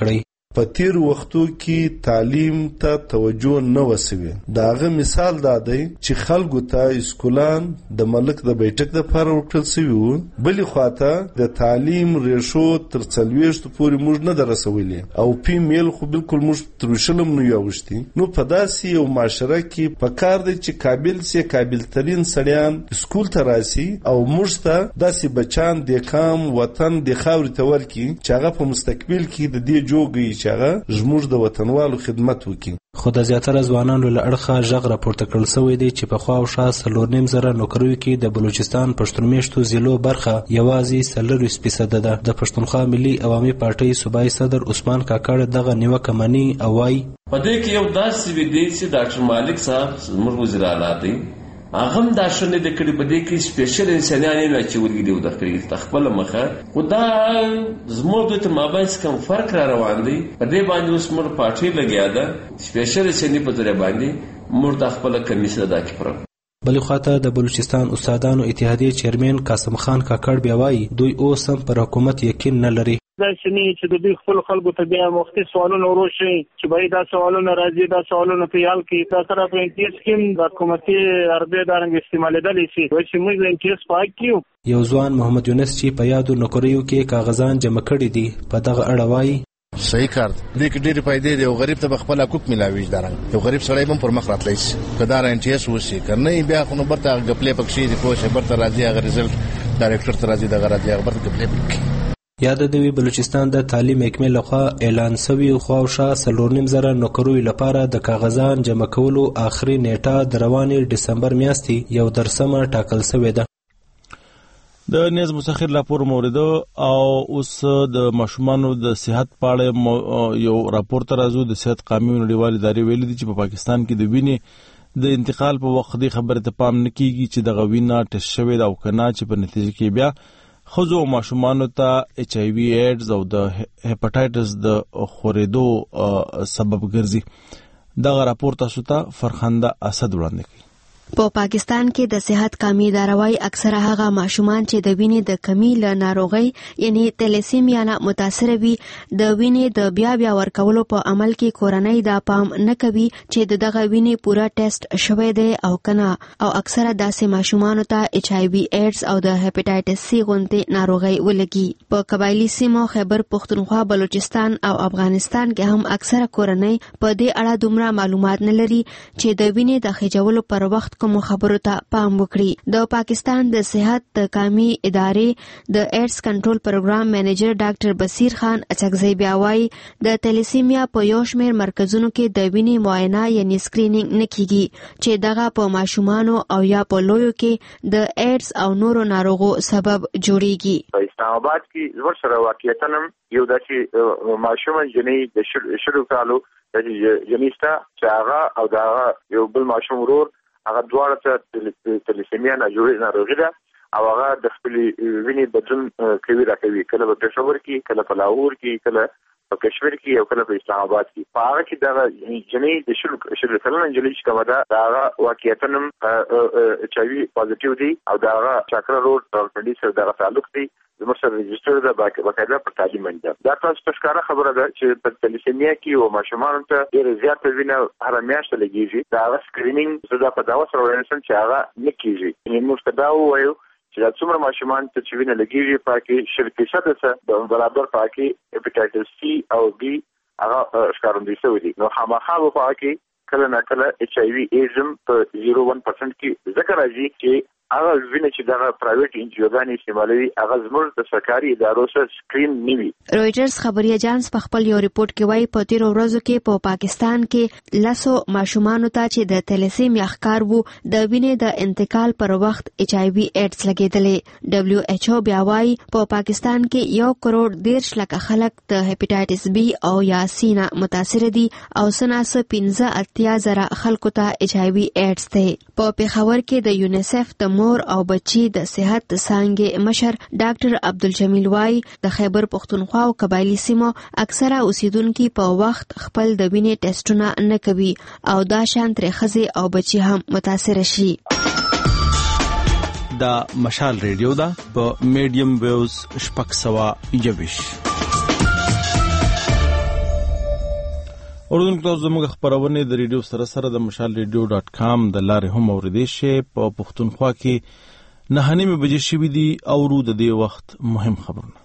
په تیر وختو کې تعلیم ته توجه نه وسوي. داغه مثال دا دی چې خلکو ته اسکولان د ملک د بیٹک د لپاره ورکړل شوی وو، بلې خواته د تعلیم ریشو تر 40 پورې موږ نه درسولې او پی میل خو بالکل موږ تر شلم نه یوشتي. نو په داسې یو معاشره کې په کار دی چې قابل ترین سړیان اسکول ته راسي او موږ ته داسې بچان د کام وطن د خاورې ته ورکي چې هغه په مستقبل کې د دې جوګي چې هغه زموږ د وطنوالو خدمت وکړي. خو د زیاتره ځوانانو له اړخه غږ راپورته کړل شوی دی چې په خوا او شا 4.5 نوکریو کې د بلوچستان پښتون میشتو ضلعو برخه یوازې 40% ده. د پښتونخوا ملي عوامي پارټۍ صوبایي صدر عثمان کاکړ دغه نیوکه مني او وايي په دې کې یو داسې ویډی چې ډاکټر مالک صاحب زموږ وزیر اعلی دی هغه هم دا شنه د کړي په دې کې سپیشل انسانانه نه چورګي دی د کړي خپل مخه خدا زموږ د مابین کوم فرق را روان دی په دې باندې اوس موږ پارټي لګیا ده سپیشل انساني په ځای باندې موږ د خپل کمیسه ادا کړو. بلې خواته د بلوچستان استادانو اتحادیې چیرمن قاسم خان کاکړ بیا وایي دوی اوس هم پر حکومت یقین نه لري. دا شنی چې د دوی خپل خلکو ته بیا مختلف سوالونه وروشي چې باید دا سوالونه راځي دا سوالونه په یال کې دا سره په انټیس کې د حکومتي اربه دارنګ استعمالېدلی شي چې موږ د انټیس پاک کیو. یو ځوان محمد یونس چې په یادو نوکریو کې کاغذان جمع کړي دي په دغه اړه وایي صحیح کار دې کې ډېری فائدې دي او غریب ته خپل حقوق ملاوي دارنګ یو غریب سړی هم پر مخ راتلی شي کدار انټیس وشي کنه بیا خو نو برته غپلې پکشي دي پوه شي برته راځي هغه رزلټ ډایرکټر ته راځي دغه راځي هغه برته غپلې پکشي. یاد دوی بلوچستان د تعلیم محکمې لخوا اعلان شوی خو شا 4.5 نوکریو لپاره د کاغذان جمع کولو آخري نیټه د روانې ډسمبر میاشتې 1 ټاکل شوې ده. د نیز مسخر راپور مورید او اوس د ماشومانو د صحت په اړه یو راپور ته راځو. د صحت قانون نړیوال ادارې ویلي دي چې په پاکستان کې د وینې د انتقال په وخت د خبره ته پام نه کیږي چې د غوینه ټیسټ شوی دا او کنه چې په نتیجه کې بیا خزو ماشومانو ته ایچ آی وی ایډز او د هپاتایټس د خورېدو سبب ګرځي. دغه راپور تاسو ته فرخنده اسد وړاندې کوي. په پاکستان کې د صحت کمی داروي اکثره هغه ماشومان چې د وینې د کمی له ناروغي یعنی تلیسیمیا نه متاثر وي د وینې د بیا ورکولو په عمل کې کورنۍ دا پام نه کوي چې دغه وینې پورا ټیسټ شوی دی او کنه او اکثره داسې ماشومان ته ایچ آی وی ایډز او د هپاتایټس سی غونډې ناروغي ولګي. په قبایلی سیمو خیبر پختونخوا بلوچستان او افغانستان کې هم اکثره کورنۍ په دې اړه دومره معلومات نه لري چې د وینې د خېجولو پر وخت کوم خبرو ته پام وکړي. د پاکستان د صحت د قومي ادارې د ایډز کنټرول پروګرام مینیجر ډاکټر بصیر خان اچکزی بیا وایي د تلیسیمیا په یو شمېر مرکزونو کې د وینې معاینه یعنی سکرینینګ نه کیږي چې دغه په ماشومانو او یا په لویو کې د ایډز او نورو ناروغو سبب جوړیږي. په اسلام آباد کې زور سره واقعیتاً یو داسې ماشوم جنې د شروع کالو د جنېستا چې هغه او دا یو بل ماشوم ورور هغه دواړه ته تلیسیمیا ناروغي ده او هغه د خپل وینې بدلون کوي راکوي کله په پېښور کې کله په لاهور کې کله په کشمیر کې او کله په اسلام آباد کې. په هغه کې دا جنې د شروع کلن انجلي چې کومه ده دا واقعیتاً ایچ آی وی پازیټیو دی او دا چاکرا روډ راولپنډي سره دا تعلق دی زموږ سره رجسټر ده باقاعده په تعلیم باندې. دا تاسو ته ښکاره خبره ده چې په تلیسیمیا کې او ماشومانو ته ډېر زیات وینه هر میاشت لګیږي. دا سکرینینګ زده په داوا سره ورنسن چې هغه نه کیږي. یعنی موږ ته دا وایو چې دا څومره ماشومان ته چې وینه لګیږي پاکي 0% ده برابر پاکي هپاتایټس سی او بی هغه ښکارندوی شوی دي. نو خامخا په پاکي کله نه کله ایچ آی وی ایزم په 0.1% کې ذکر راځي چې هغه وینه چې دغه پرایویټ انجیوګانې استعمالوي هغه زموږ د سرکاري ادارو سره سکرین نه وي. رويټرز خبري اجانس په خپل یو ریپورت کې وایي په تیر ورځو کې په پاکستان کې لاسو ماشومانو ته چې د تلیسیمیا ښکار وو د وینې د انتقال پر وخت ایچ آی وی ایډز لګیدلې. دبليو ایچ او بیا وایي په پاکستان کې 1.13 لک خلک د هپاتایټس بی او یا سی نه متاثر دي او سناس 15 خلکو ته ایچ آی وی ایډز ده. په پیښور کې د یونیسف د مور او بچی د صحت څنګه مشر ډاکټر عبدالجمیل وای د خیبر پختونخوا او قبایلی سیمو اکثره اوسیدونکو په وخت خپل د وینې ټیسټونه نه کوي او دا شان ترې خزي او بچی هم متاثر شي. دا مشال ریډیو دا په میډیم ویوز شپږ سوه 21 اردن تاسو زموږ خبرونه د ریډیو سره د mashalradio.com د لارې هم اوریدئ شئ. په پښتونخوا کې 9:30 بجې شوې دي او ورو د دې وخت مهم خبرونه.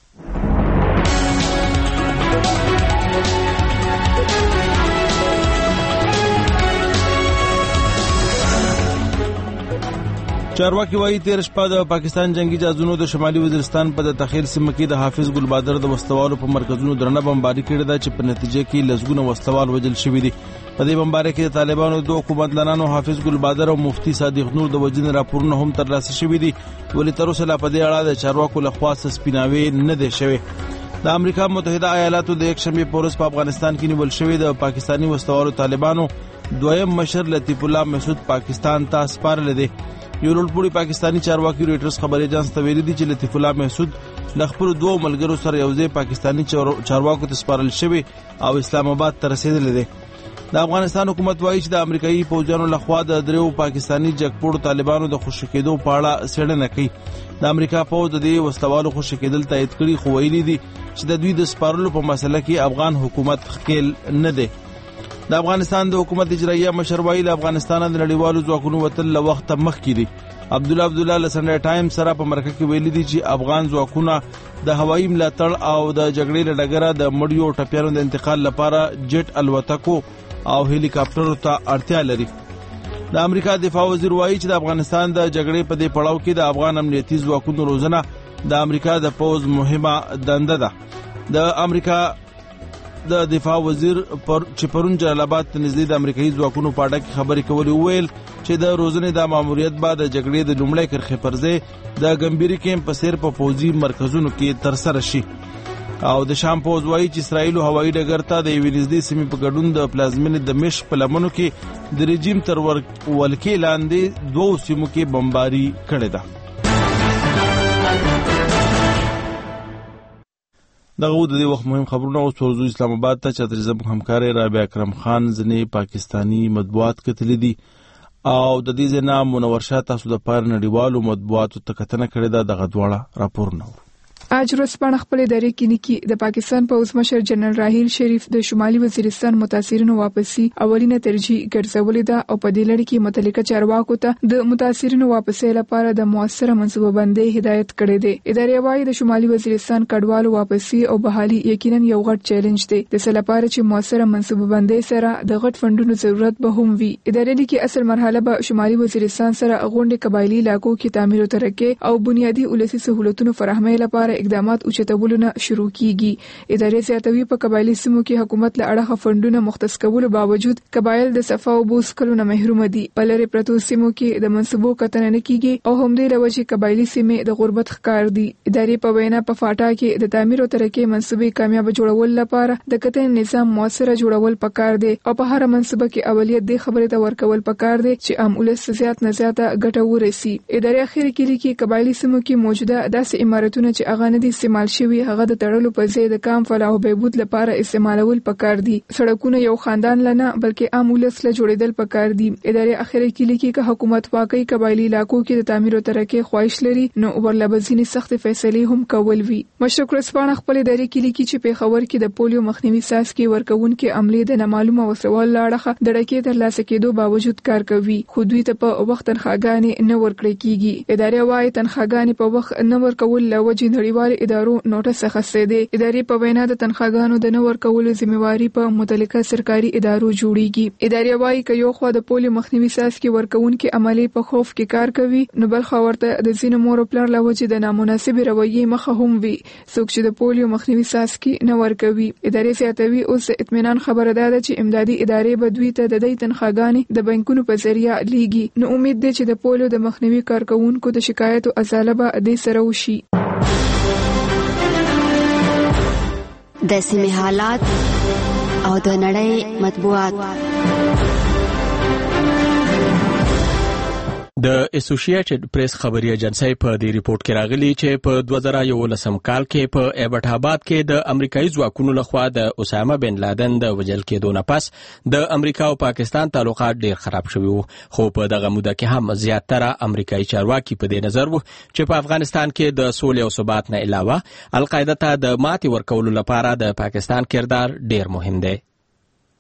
چارواکي وايي تیر شپه د پاکستان جنگي جهازونو د شمالي وزیرستان په د تخیل سیمه کې د حافظ ګل بادر د وسلوالو په مرکزونو درنه بمباري کړې ده چې په نتیجه کې لسګونه وسلوال وژل شوي دي. په دې بمباري کې د طالبانو د حکومتدارانو حافظ ګل بادر او مفتي صادق نور د وژنې راپورونه هم ترلاسه شوي دي، ولې تر اوسه لا په دې اړه د چارواکو لخوا سپیناوي نه دی شوی. د امریکا متحده ایالاتو د یک شنبه پورس په افغانستان کې نیول شوی د پاکستانی وسلوالو طالبانو دویم مشر لطیف الله مسعود پاکستان ته سپارل دي. یو لوړپوړي پاکستانی چارواکي رويټرز خبري اژانس ته ویلي دي چې لطیف الله مسعود له خپل دوه ملګرو سره یوځای پاکستانی چارواکو ته سپارل شوی او اسلام آباد ته رسیدلی دي. د افغانستان حکومت وایي چې د امریکایي فوجانو لخوا د دریو پاکستانی جګپوړو طالبانو د خوشی کېدو په اړه څېړنه کوي. د امریکا فوج د دې وسلوالو خوشی کېدل تایید کړي، خو ویلي دي چې د دوی د سپارلو په مسله کې افغان حکومت خکېل نه دی. د افغانستان د حکومت اجرایه مشر وایي له افغانستان د نړیوالو ځواکونو وتل له وخت مخکې دي. عبدالله له سنډي ټایم سره په مرکه کې ویلي دي چې افغان ځواکونه د هوایي ملاتړ او د جګړې له ډګره د مړیو ټپیانو د انتقال لپاره جټ الوتکو او هلیکاپټرو ته اړتیا لري. د امریکا دفاع وزیر وایي چې د افغانستان د جګړې په دې پړاو کې د افغان امنیتي ځواکونو روزنه د امریکا د پوز مهمه دنده ده. د امریکا د دفاع وزیر چې پرون جلال آباد ته نږدې د امریکایي ځواکونو په اړه کې خبرې کولې وویل چې د روزنې د ماموریت بعد د جګړې د لومړۍ کرښې پر ځای د ګمبيري کیمپ په څیر په پوځي مرکزونو کې ترسره شي. او د شام پوز وایي چې اسرائیل هوایي ډګر ته د یوې نږدې سیمې په ګډون د پلازمینې دمشق په لمنو کې د رژیم تر ولکې لاندې دوو سیمو کې بمباري کړې ده. دغه د دې وخت مهم خبرونه اوس ورزو اسلام آباد ته چې زموږ همکار رابعه اکرم خان ځنې پاکستانی مطبوعات کتلې دي او د دې ځنا منور شاه تاسو د پاره نړیوالو مطبوعاتو ته کتنه کړې ده. دغه دواړه راپورونه اج ورځپاڼه خپل ادارې کې لیکي د پاکستان پوځ مشر جنرال راحیل شریف د شمالي وزیرستان متاثرینو واپسی اولینه ترجیح ګرځولې ده او په دې لړ کې متعلقه چارواکو ته د متاثرینو واپسی لپاره د موثره منصوبه بندۍ هدایت کړې ده. ادارې وايي د شمالي وزیرستان کډوالو واپسی او بحالي یقینا یو غټ چیلنج دی، د څه لپاره چې موثره منصوبه بندۍ سره د غټ فندونو ضرورت به هم وي. ادارې لیکي اصل مرحله به شمالي وزیرستان سره غونډې قبایلی علاقو کې تعمیر او ترقی او بنیادی ولسی سہولتونو فراهمۍ لپاره اقدامات اوچتولو نه شروع کیږي. ادارې زیاتوي په قبایلی سیمو کې حکومت له اړخه فندونه مختص کولو باوجود قبایل د صفا او بوس کلونه محروم دي. په لری پرتو سیمو کې د منصبو کتنه نه کیږي او هم دې لوجه قبایلی سیمې د غربت ښکار دي. ادارې په وینا په فاټا کې د تعمیر او ترقی منصبې کامیاب جوړول لپاره د کتنې نظام موثره جوړول پکار دي او په هر منصبه کې اولیت د خبره ته ورکول پکار دي چې عام ولس زیات نه زیاته ګټه ورسي. ادارې اخر کې لیکي قبایلی سیمو کې موجوده داسې عمارتونه چې اغه نه دي استعمال شوی هغه د تړلو په ځای د کام فلاح او بهبود لپاره استعمالول پکار دي. سړکونه یو خاندان لنه بلکې عام ولس له جوړیدل پکار دي. ادارې اخر کې لیکي چې حکومت واقعي قبایلی علاقو کې د تعمیر او ترقی خواهش لري نو ورلبزینی سخت فیصلې هم کول وی. مشرق رسپانه خپل ادارې کې لیکي چې پیښور کې د پولیو مخنیوي ساسکي ورکوونکې عملې د نامعلومه وسوال لاړه د ډکې تر لاسه کېدو باوجود کار کوي، خو دوی ته په وخت تنخواګانې نه ورکړې کیږي. ادارې وايي تنخواګانې په وخت نه ورکول لوجې نړیوال ادارو نوټس اخیستې دي. ادارې په وینا د تنخواګانو د نه ورکولو ذمہواری په متعلقه سرکاري ادارو جوړیږي. ادارې وايي چې یو خو د پولیو مخنیوي ساسکي ورکوونکې عملې په خوف کې کار کوي نو بل خو ورته د ځینو مور پلار لوجې د نامناسب رویې مخه هم وي څوک چې د پولیو مخنیوي ساسکي نه ورکوي. ادارې زیاتوي اوس اطمینان خبره ده چې امدادي ادارې به دوی ته د دې تنخواګانې د بانکونو په ذریعہ لیږي. نو امید ده چې د پولیو د مخنیوي کارکونکو د شکایت او ازاله به د سره وشي. د سیمې حالات او د نړۍ مطبوعات. د اسوسییټډ پریس خبري ایجنسی په دې ریپورت کې راغلي چې په 2011 کال کې په ایبټ آباد کې د امریکایي ځواکونو لخوا د اسامه بن لادن د وژل کېدو نه پس د امریکا او پاکستان تعلقات ډېر خراب شوي وو، خو په دغه موده کې هم زیاتره امریکایي چارواکي په دې نظر وو چې په افغانستان کې د سولې او ثبات نه علاوه القاعده ته د ماتې ورکولو لپاره د پاکستان کردار ډېر مهم دی.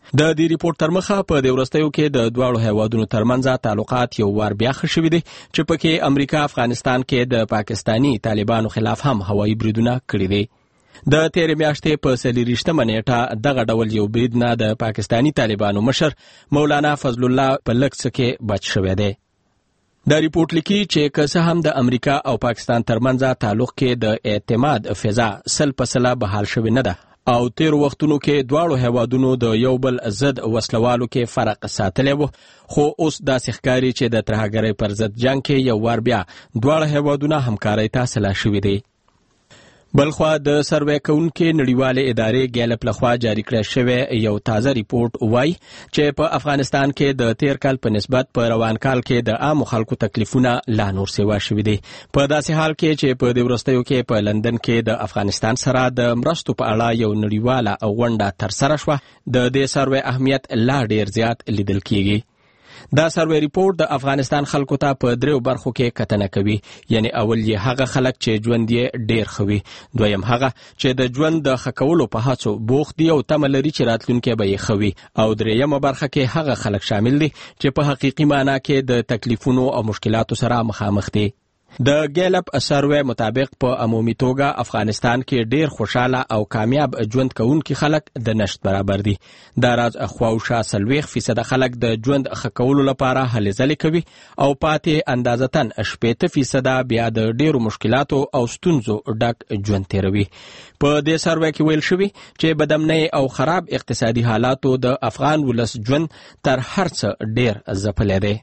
د دې ریپورت تر مخه په دې وروستیو کې د دواړو هیوادونو ترمنځ تعلقات یو وار بیا ښه شوي دي چې پکې امریکا افغانستان کې د پاکستاني طالبانو خلاف هم هوایي بریدونه کړي دي. د تیرې میاشتې په 24 نیټه دغه ډول یو برید نه د پاکستاني طالبانو مشر مولانا فضل الله په لږ څه کې بچ شوی دی. دا ریپورت لیکي چې که څه هم د امریکا او پاکستان ترمنځ تعلق کې د اعتماد فضا 100% بحال شوی نه ده او تیر وختونو کې دواړو هیوادونو د یو بل ضد وسلوالو کې فرق ساتلی و، خو اوس داسې ښکاري چې د ترهګرۍ پر ضد جنګ کې یو وار بیا دواړه هیوادونه همکارۍ ته سلا شوي دي. بلخوا د سروې کوونکې نړیوالې ادارې ګیلپ لخوا جاری کړی شوی یو تازه ریپورت وایي چې په افغانستان کې د تیر کال په نسبت په روان کال کې د عامو خلکو تکلیفونه لا نور سیوا شوي دي، په داسې حال کې چې په دې وروستیو کې په لندن کې د افغانستان سره د مرستو په اړه یو نړیواله غونډه ترسره شوه. د دې سروې اهمیت لا ډیر زیات لیدل کیږي. دا سروې ریپورت د افغانستان خلکو ته په 3 برخو کې کتنه کوي، یعنی اول یې هغه خلک چې ژوند یې ډیر ښه وي، دویم هغه چې د ژوند د ښه کولو په هڅو بوخت دي او تمه لري چې راتلونکی به یې ښه وي، او دریمه برخه کې هغه خلک شامل دي چې په حقیقي معنی کې د تکلیفونو او مشکلاتو سره مخامخ دي. د ګیلپ سروې مطابق په عمومي توګه افغانستان کې ډیر خوشاله او کامیاب ژوند کوونکي خلک د نشت برابر دي. دا راز خواوشا 40% خلک د ژوند ښه کولو لپاره هلې ځلې کوي او پاتې اندازتاً 80% بیا د ډیرو مشکلاتو او ستونزو ډک ژوند تیروي. په دې سروې کې ویل شوي چې بدامنۍ او خراب اقتصادي حالاتو د افغان ولس ژوند تر هر څه ډیر ځپلی دی.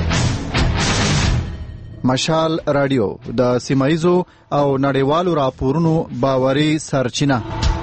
مشال رادیو د سیمایزو او نړیوالو راپورونو باوري سرچینه.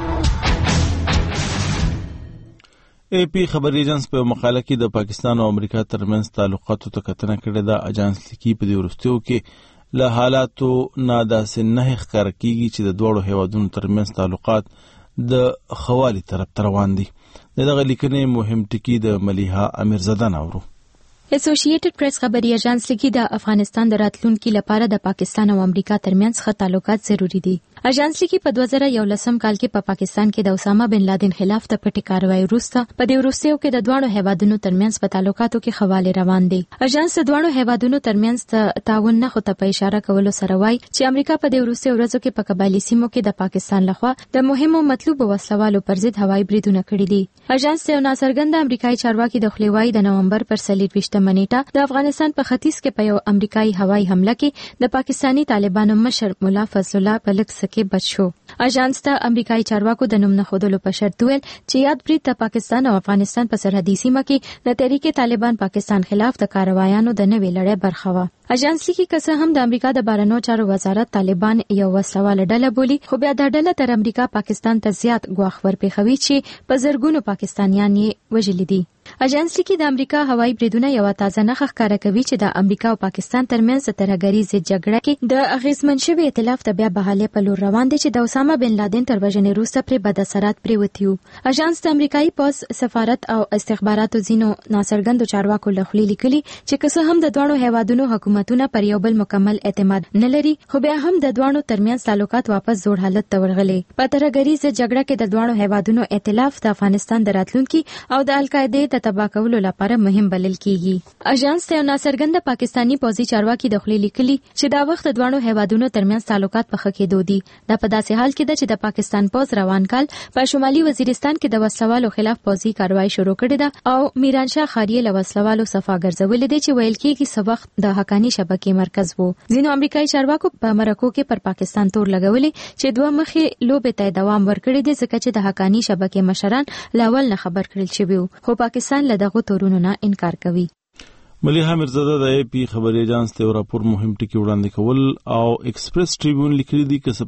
اے پی خبري ایجنس په مقاله کې د پاکستان او امریکا ترمنځ تعلقاتو ته کتنه کړې ده. اجانس لیکي په دې وروستیو کې له حالاتو نه داسې نه ښکاره کیږي چې د دوړو هیوادونو ترمنځ تعلقات د خوالي طرف ته روان دي. دغه لیکنې مهم ټکي د ملیحه امیرزاده نورو. اسوسییټډ پریس خبري اژانس لیکي د افغانستان د راتلونکي لپاره د پاکستان او امریکا ترمنځ ښه تعلقات ضروری دي. اژانس لیکي په 2011 کال کې په پاکستان کې د اسامه بن لادن خلاف د پټي کاروایی وروسته په دې وروستیو کې د دوه هیوادونو ترمنځ په تعلقاتو کې خواله روان دي. اژانس د دوه هیوادونو ترمنځ تعاون نه خو ته په اشاره کولو سره وایي چې امریکا په دې وروستیو ورځو کې په قبایلی سیمو کې د پاکستان لخوا د مهمو مطلوبو وسلوالو پر ضد هوایي بریدونه کړي دي. اژانس یو ناڅرګند امریکایي چارواکي د خلیوای د نومبر پر 24 منېټه د افغانستان په ختیځ کې په یو امریکایي هوایي حمله کې د پاکستانی طالبانو مشر مولا فضل الله په لږ څه کې بچ شو. اژانس ته امریکایي چارواکو د نوم نه ښودلو په شرط ویل چې یاد برید د پاکستان او افغانستان په سرحدي سیمه کې د تحریک طالبان پاکستان خلاف د کاروایانو د نوې لړۍ برخه وه. اژانس لیکي که څه هم د امریکا د بهرنیو چارو وزارت طالبان یو وسلواله ډله بولي، خو بیا دا ډله تر امریکا پاکستان ته زیات ګواښ ورپېښوي چې په زرګونو پاکستانیان یې وژلي دي. اژانس لیکي د امریکا هوایي بریدونه یو تازه نښه ښکاره کوي چې د امریکا او پاکستان ترمنځ ترهګریزې جګړه کې د اغیزمن شوي ائتلاف ته بیا بحالې په لور روان دي چې د اسامه بن لادن تر وژنې وروسته پرې بد اثرات پرېوتي وو. اژانس د امریکایي پوځ سفارت او استخباراتو ځینو ناڅرګندو چارواکو له خولې لیکلي چې که څه هم د دواړو هیوادونو حکومتونه پر یو بل مکمل اعتماد نه لري، خو بیا هم د دواړو ترمنځ تعلقات واپس زوړ حالت ته ورغلي. په ترهګریزه جګړه کې د دواړو هیوادونو ائتلاف د افغانستان د راتلونکي او د القاعده د تباه کولو لپاره مهم بلل کیږي. اژانس ته ناڅرګند پاکستانی پوځي چارواکي د خولې لیکلي چې دا وخت د دواړو هیوادونو ترمنځ تعلقات په ښه کېدو دي. دا په داسې حال کې ده چې د پاکستان پوځ روان کال په شمالي وزیرستان کې د وسلوالو خلاف پوځي کاروایی شروع کړې ده او میرانشاه خاریه له وسلوالو صفا ګرځولې ده چې ویل کېږي څه وخت د حقانی شبکې مرکز وو. ځینو امریکایي چارواکو په مرکو کې پر پاکستان تور لګولې چې دوه مخې لوبې ته دوام ورکړي دي ځکه چې د حقانی شبکې مشران لاول نه خبر کړل شوی وو، خو پاکستان له دغه تورونو نه انکار کوي. ملیحه امیرزاده د اے پی خبري ایجنس ته راپور مهم ټکی وړاندې کول او ایکسپریس ټریبیون لیکلي دي که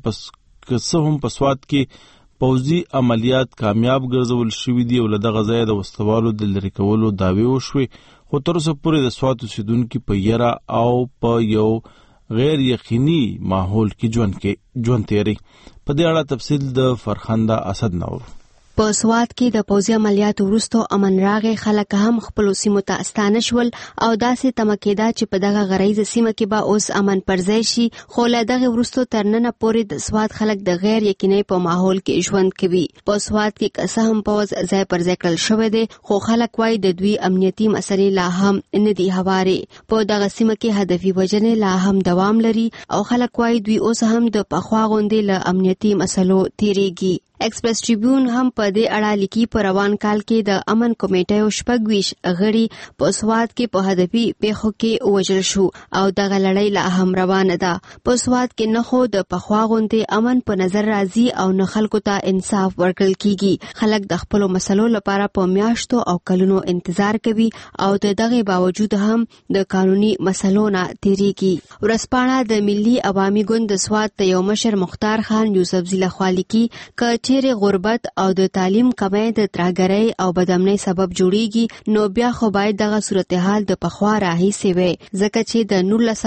څه هم په سواد کې پوځي عملیات کامیاب ګرځول شوي دي او له دغه ځایه د وسلوالو د لرې کولو دعوې وشوې، خو تر اوسه پورې د سواد اوسیدونکي په یره او په یو غیر یقیني ماحول کې ژوند تیری. په دې اړه تفصیل د فرخنده اسد نور. په سوات کې د پوځي عملیاتو وروسته امن راغې خلک هم خپل سیمو ته ستانه شول او داسې تمه کېده چې په دغه غریزه سیمه کې به اوس امن پرځای شي، خو له دغه وروسته تر ننه پورې د سوات خلک د غیر یقیني په ماحول کې ژوند کوي. په سوات کې که څه هم پوځ ځای پر ځای کړل شوی دی، خو خلک وایي د دوی امنیتي مسلې لا هم نه دي هوارې. په دغه سیمه کې هدفي وژنې لا هم دوام لري او خلک وایي دوی اوس هم د پخوا غوندې له امنیتي مسلو تیریږي. ایکسپریس ټریبیون هم په دې اړه لیکي په روان کال کې د امن کمیټې 26 غړي په سوات کې په هدفي پیښو کې وژل شو او دغه لړۍ لا هم روانه ده. په سوات کې نه خو د پخوا غوندې امن په نظر راځي او نه خلکو ته انصاف ورکړل کیږي. خلک د خپل مسلو لپاره په میاشتو او کلونو انتظار کوي او د دغه باوجود هم د قانوني مسلو نه تیریږي. ورځپاڼه د ملي عوامي ګوند د سوات د یو مشر مختار خان یوسفزي لخوا لیکي ک چیرې غربت او د تعلیم کمی د ترهګرۍ او بدامنۍ سبب جوړیږي نو بیا خو باید دغه صورتحال د پخوا راهیسې وي، ځکه چې د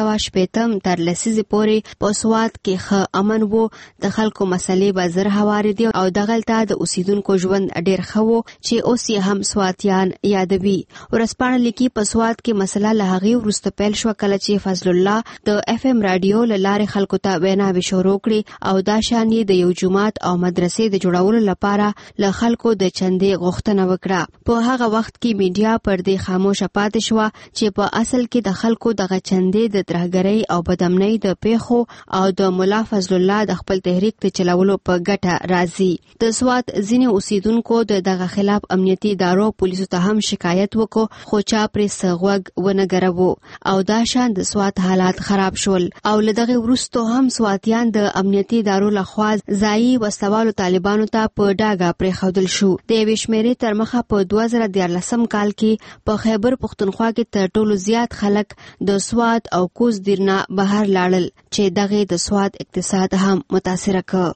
1980 تر لسیزې پورې په سوات کې ښه امن وو، د خلکو مسلې به زر هوارې دي او دغلته د اوسیدونکو ژوند ډېر ښه وو چې اوس یې هم سواتیان یادوي. ورځپاڼه لیکي په سوات کې مسله له هغې وروسته پیل شوه کله چې فضل الله د FM رادیو له لارې خلکو ته ویناوې شروع کړې او دا شان یې د یو جومات او مدرسې د جوړولو لپاره له خلکو د چندې غوښتنه وکړه. په هغه وخت کې میډیا پر دې خاموشه پاتې شوه چې په اصل کې د خلکو دغه چندې د ترهګرۍ او بدامنۍ د پیښو او د ملا فضل الله د خپل تحریک د چلولو په ګټه راځي. د سوات ځینې اوسیدونکو د دغه خلاف امنیتي ادارو پولیسو ته هم شکایت وکړو خو چا پرې څه غوږ ونه ګرځاوه او دا شان د سوات حالات خراب شول او له دغه وروسته هم سواتیان د امنیتي ادارو لخوا ځایي وسلوالو طالبانو ته په ډاګه پرېښودل شو. د یوې شمېرې تر مخه په 2014 کال کې په خیبر پښتونخوا کې تر ټولو زیات خلک د سوات او کوز دیرنا بهر لاړل چې دغه د سوات اقتصاد هم متاثر کړ.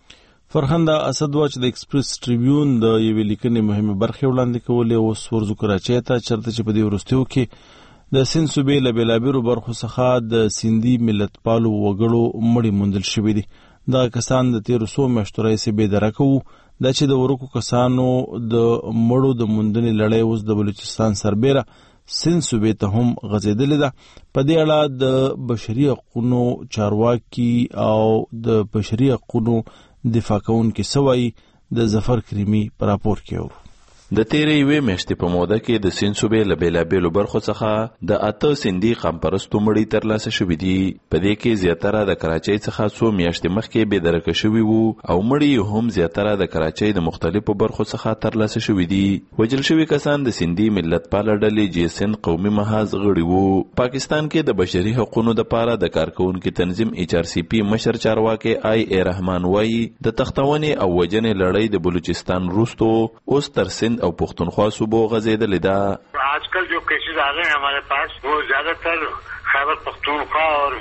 فرخنده اسد واچ د ایکسپریس ټریبیون د یوې لیکنې مهمه برخه وړاندې کولې او ورزو کراچۍ ته چرته چې په دې ورستیو کې د سند صوبې له بیلابیرو برخو څخه د سیندي ملتپالو وګړو مړي موندل شوي دي. دا کسان د 1300 میاشتو راهیسې بېدرکه وو. دا چې د ورکو کسانو د مړو د موندنې لړۍ اوس د بلوچستان سربیره سند صوبې ته هم غځېدلې ده. په دې اړه د بشري حقونو چارواکي او د بشري حقونو دفاع کوونکي څه وایي د ظفر کریمي په راپور کې اورو. د تیرې یوې میاشتې په موده کې د سند صوبې له بېلابېلو برخو څخه د 8 سندي قامپرستو مړي ترلاسه شوي دي. په دې کې زیاتره د کراچۍ څخه څو میاشتې مخکې بېدرکه شوي وو او مړي هم زیاتره د کراچۍ د مختلفو برخو څخه ترلاسه شوي دي. وژل شوي کسان د سندي ملتپاله ډلې جې سند قومي محاذ غړي وو. پاکستان کې د بشري حقوقو لپاره د کارکونکو تنظیم HRCP مشر چارواکي IA رحمان وایي د تختونې او وژنې لړۍ د بلوچستان وروسته اوس تر سند او پختونخوا صوبو غزیدلې ده. आजकल जो केसेस आ गए हैं हमारे पास वो ज्यादातर खैबर पख्तूनख्वा और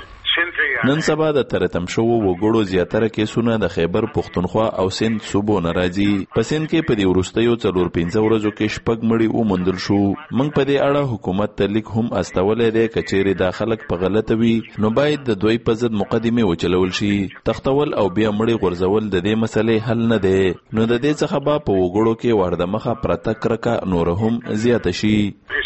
نن سبا د ترتم شو وګړو زیاتره کیسونه د خیبر پختونخوا او سند صوبو ناراضي. په سند کې په دې وروستیو 4-5 ورځو کې شپږ مړي وموندل شو. موږ په دې اړه حکومت ته لیک هم استولې ده کچېرې دا خلک په غلطه وي نو باید د دوی په ضد مقدمه وچلول شي. تختول او بیا مړي غورځول د دې مسلې حل نه دی نو د دې څخه به په وګړو کې ورده مخه پرته کرکه نور هم زیاته شي.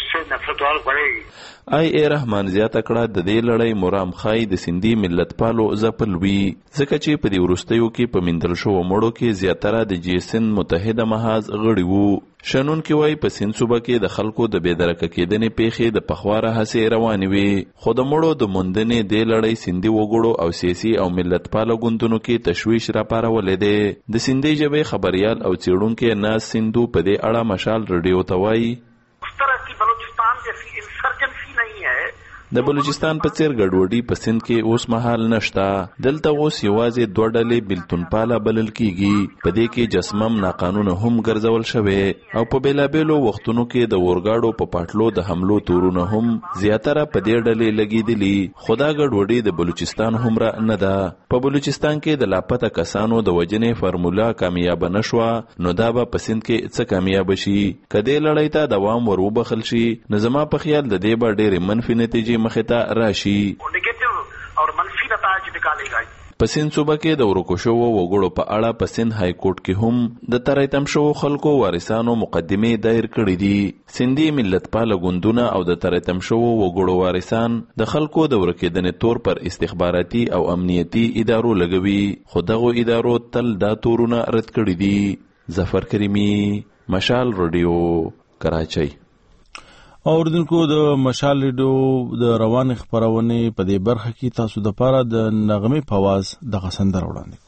IA رحمان زیاته کړه د دې لړۍ مرام خای د سندي ملتپالو ځپل وي ځکه چې په دې وروستیو کې په میندل شو مړو کې زیاتره د جیسن متحده محاذ غړي وو. شنون کې وای په سند صوبه کې د خلکو د بېدرکه کېدنې پیښې د پخواره هڅې روانې وي خو د مړو د موندنې د لړۍ سندي وګړو او سیاسي او ملتپالو ګوندونو کې تشویش راپارولې ده. د سندي ژبې خبريال او څېړونکي ناز سندو په دې اړه مشال رادیو ته وایي د بلوچستان په څیر ګډوډي په سند کې اوس مهال نشته. دلته اوس یوازې 2 ډلې بلتونپاله بلل کیږي. په دې کې جسمم ناقانونه هم ګرځول شوی او په بیلابېلو وختونو کې د اورګاډو په پټلو د حملو تورونه هم زیاتره په دې ډلې لګېدلي. خدا ګډوډي د بلوچستان همره نه ده. په بلوچستان کې د لاپته کسانو د وجنې فارمولا کامیاب نشوه نو دا به په سند کې څه کامیاب شي. کله لړۍ ته دوام ور وبخل شي نو زما په خیال د دې به ډېرې منفي نتیجې مخې ته راشي. په سند صوبه کې د ورکو شوو وګړو په اړه په سند های کورټ کې هم د ترایتم شوو خلکو وارثانو مقدمې دایر کړې دي. سندي ملتپال ګوندونه او د ترایتم شوو وګړو وارثان د خلکو د ورکېدنې تور پر استخباراتي او امنیتي ادارو لګوي، خو دغه ادارو تل دا تورونه رد کړي دي. ظفر کریمی، مشال رادیو، کراچۍ. اوردونکو د مشال ریډیو د روان خبرونه په دې برخه کې تاسو د پاره د نغمه په आवाज د غسندر وړاندې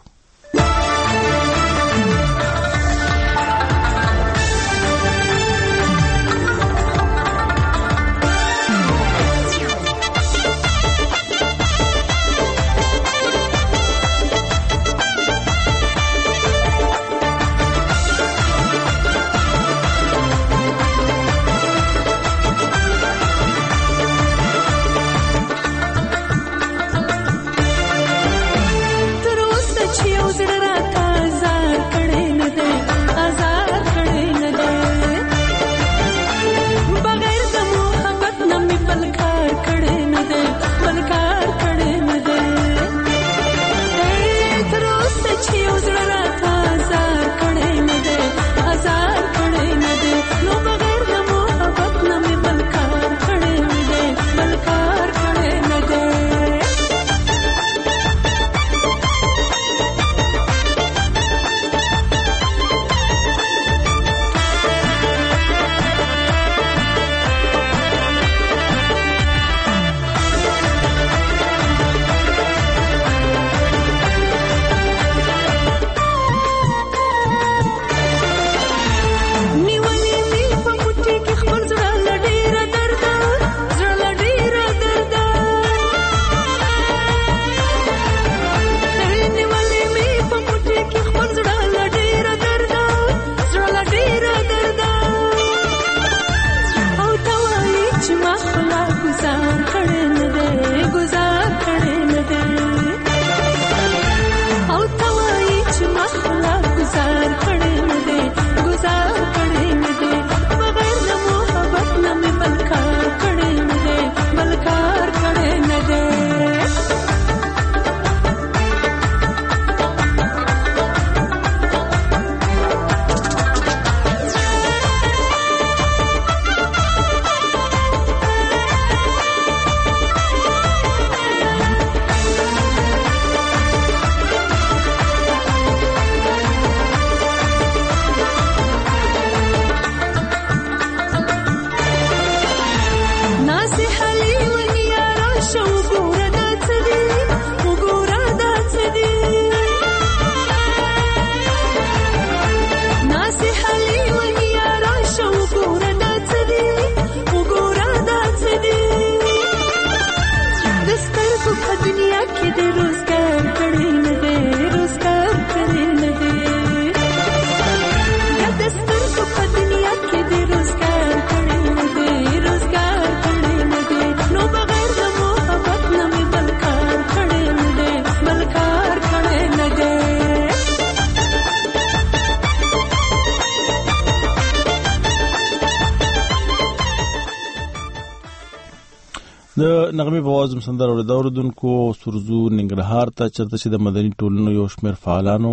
د نغمه په आवाज مسندر اور دوردونکو سرزو ننګرهار ته چرته چې د مدني ټولنو یو شمېر فعالانو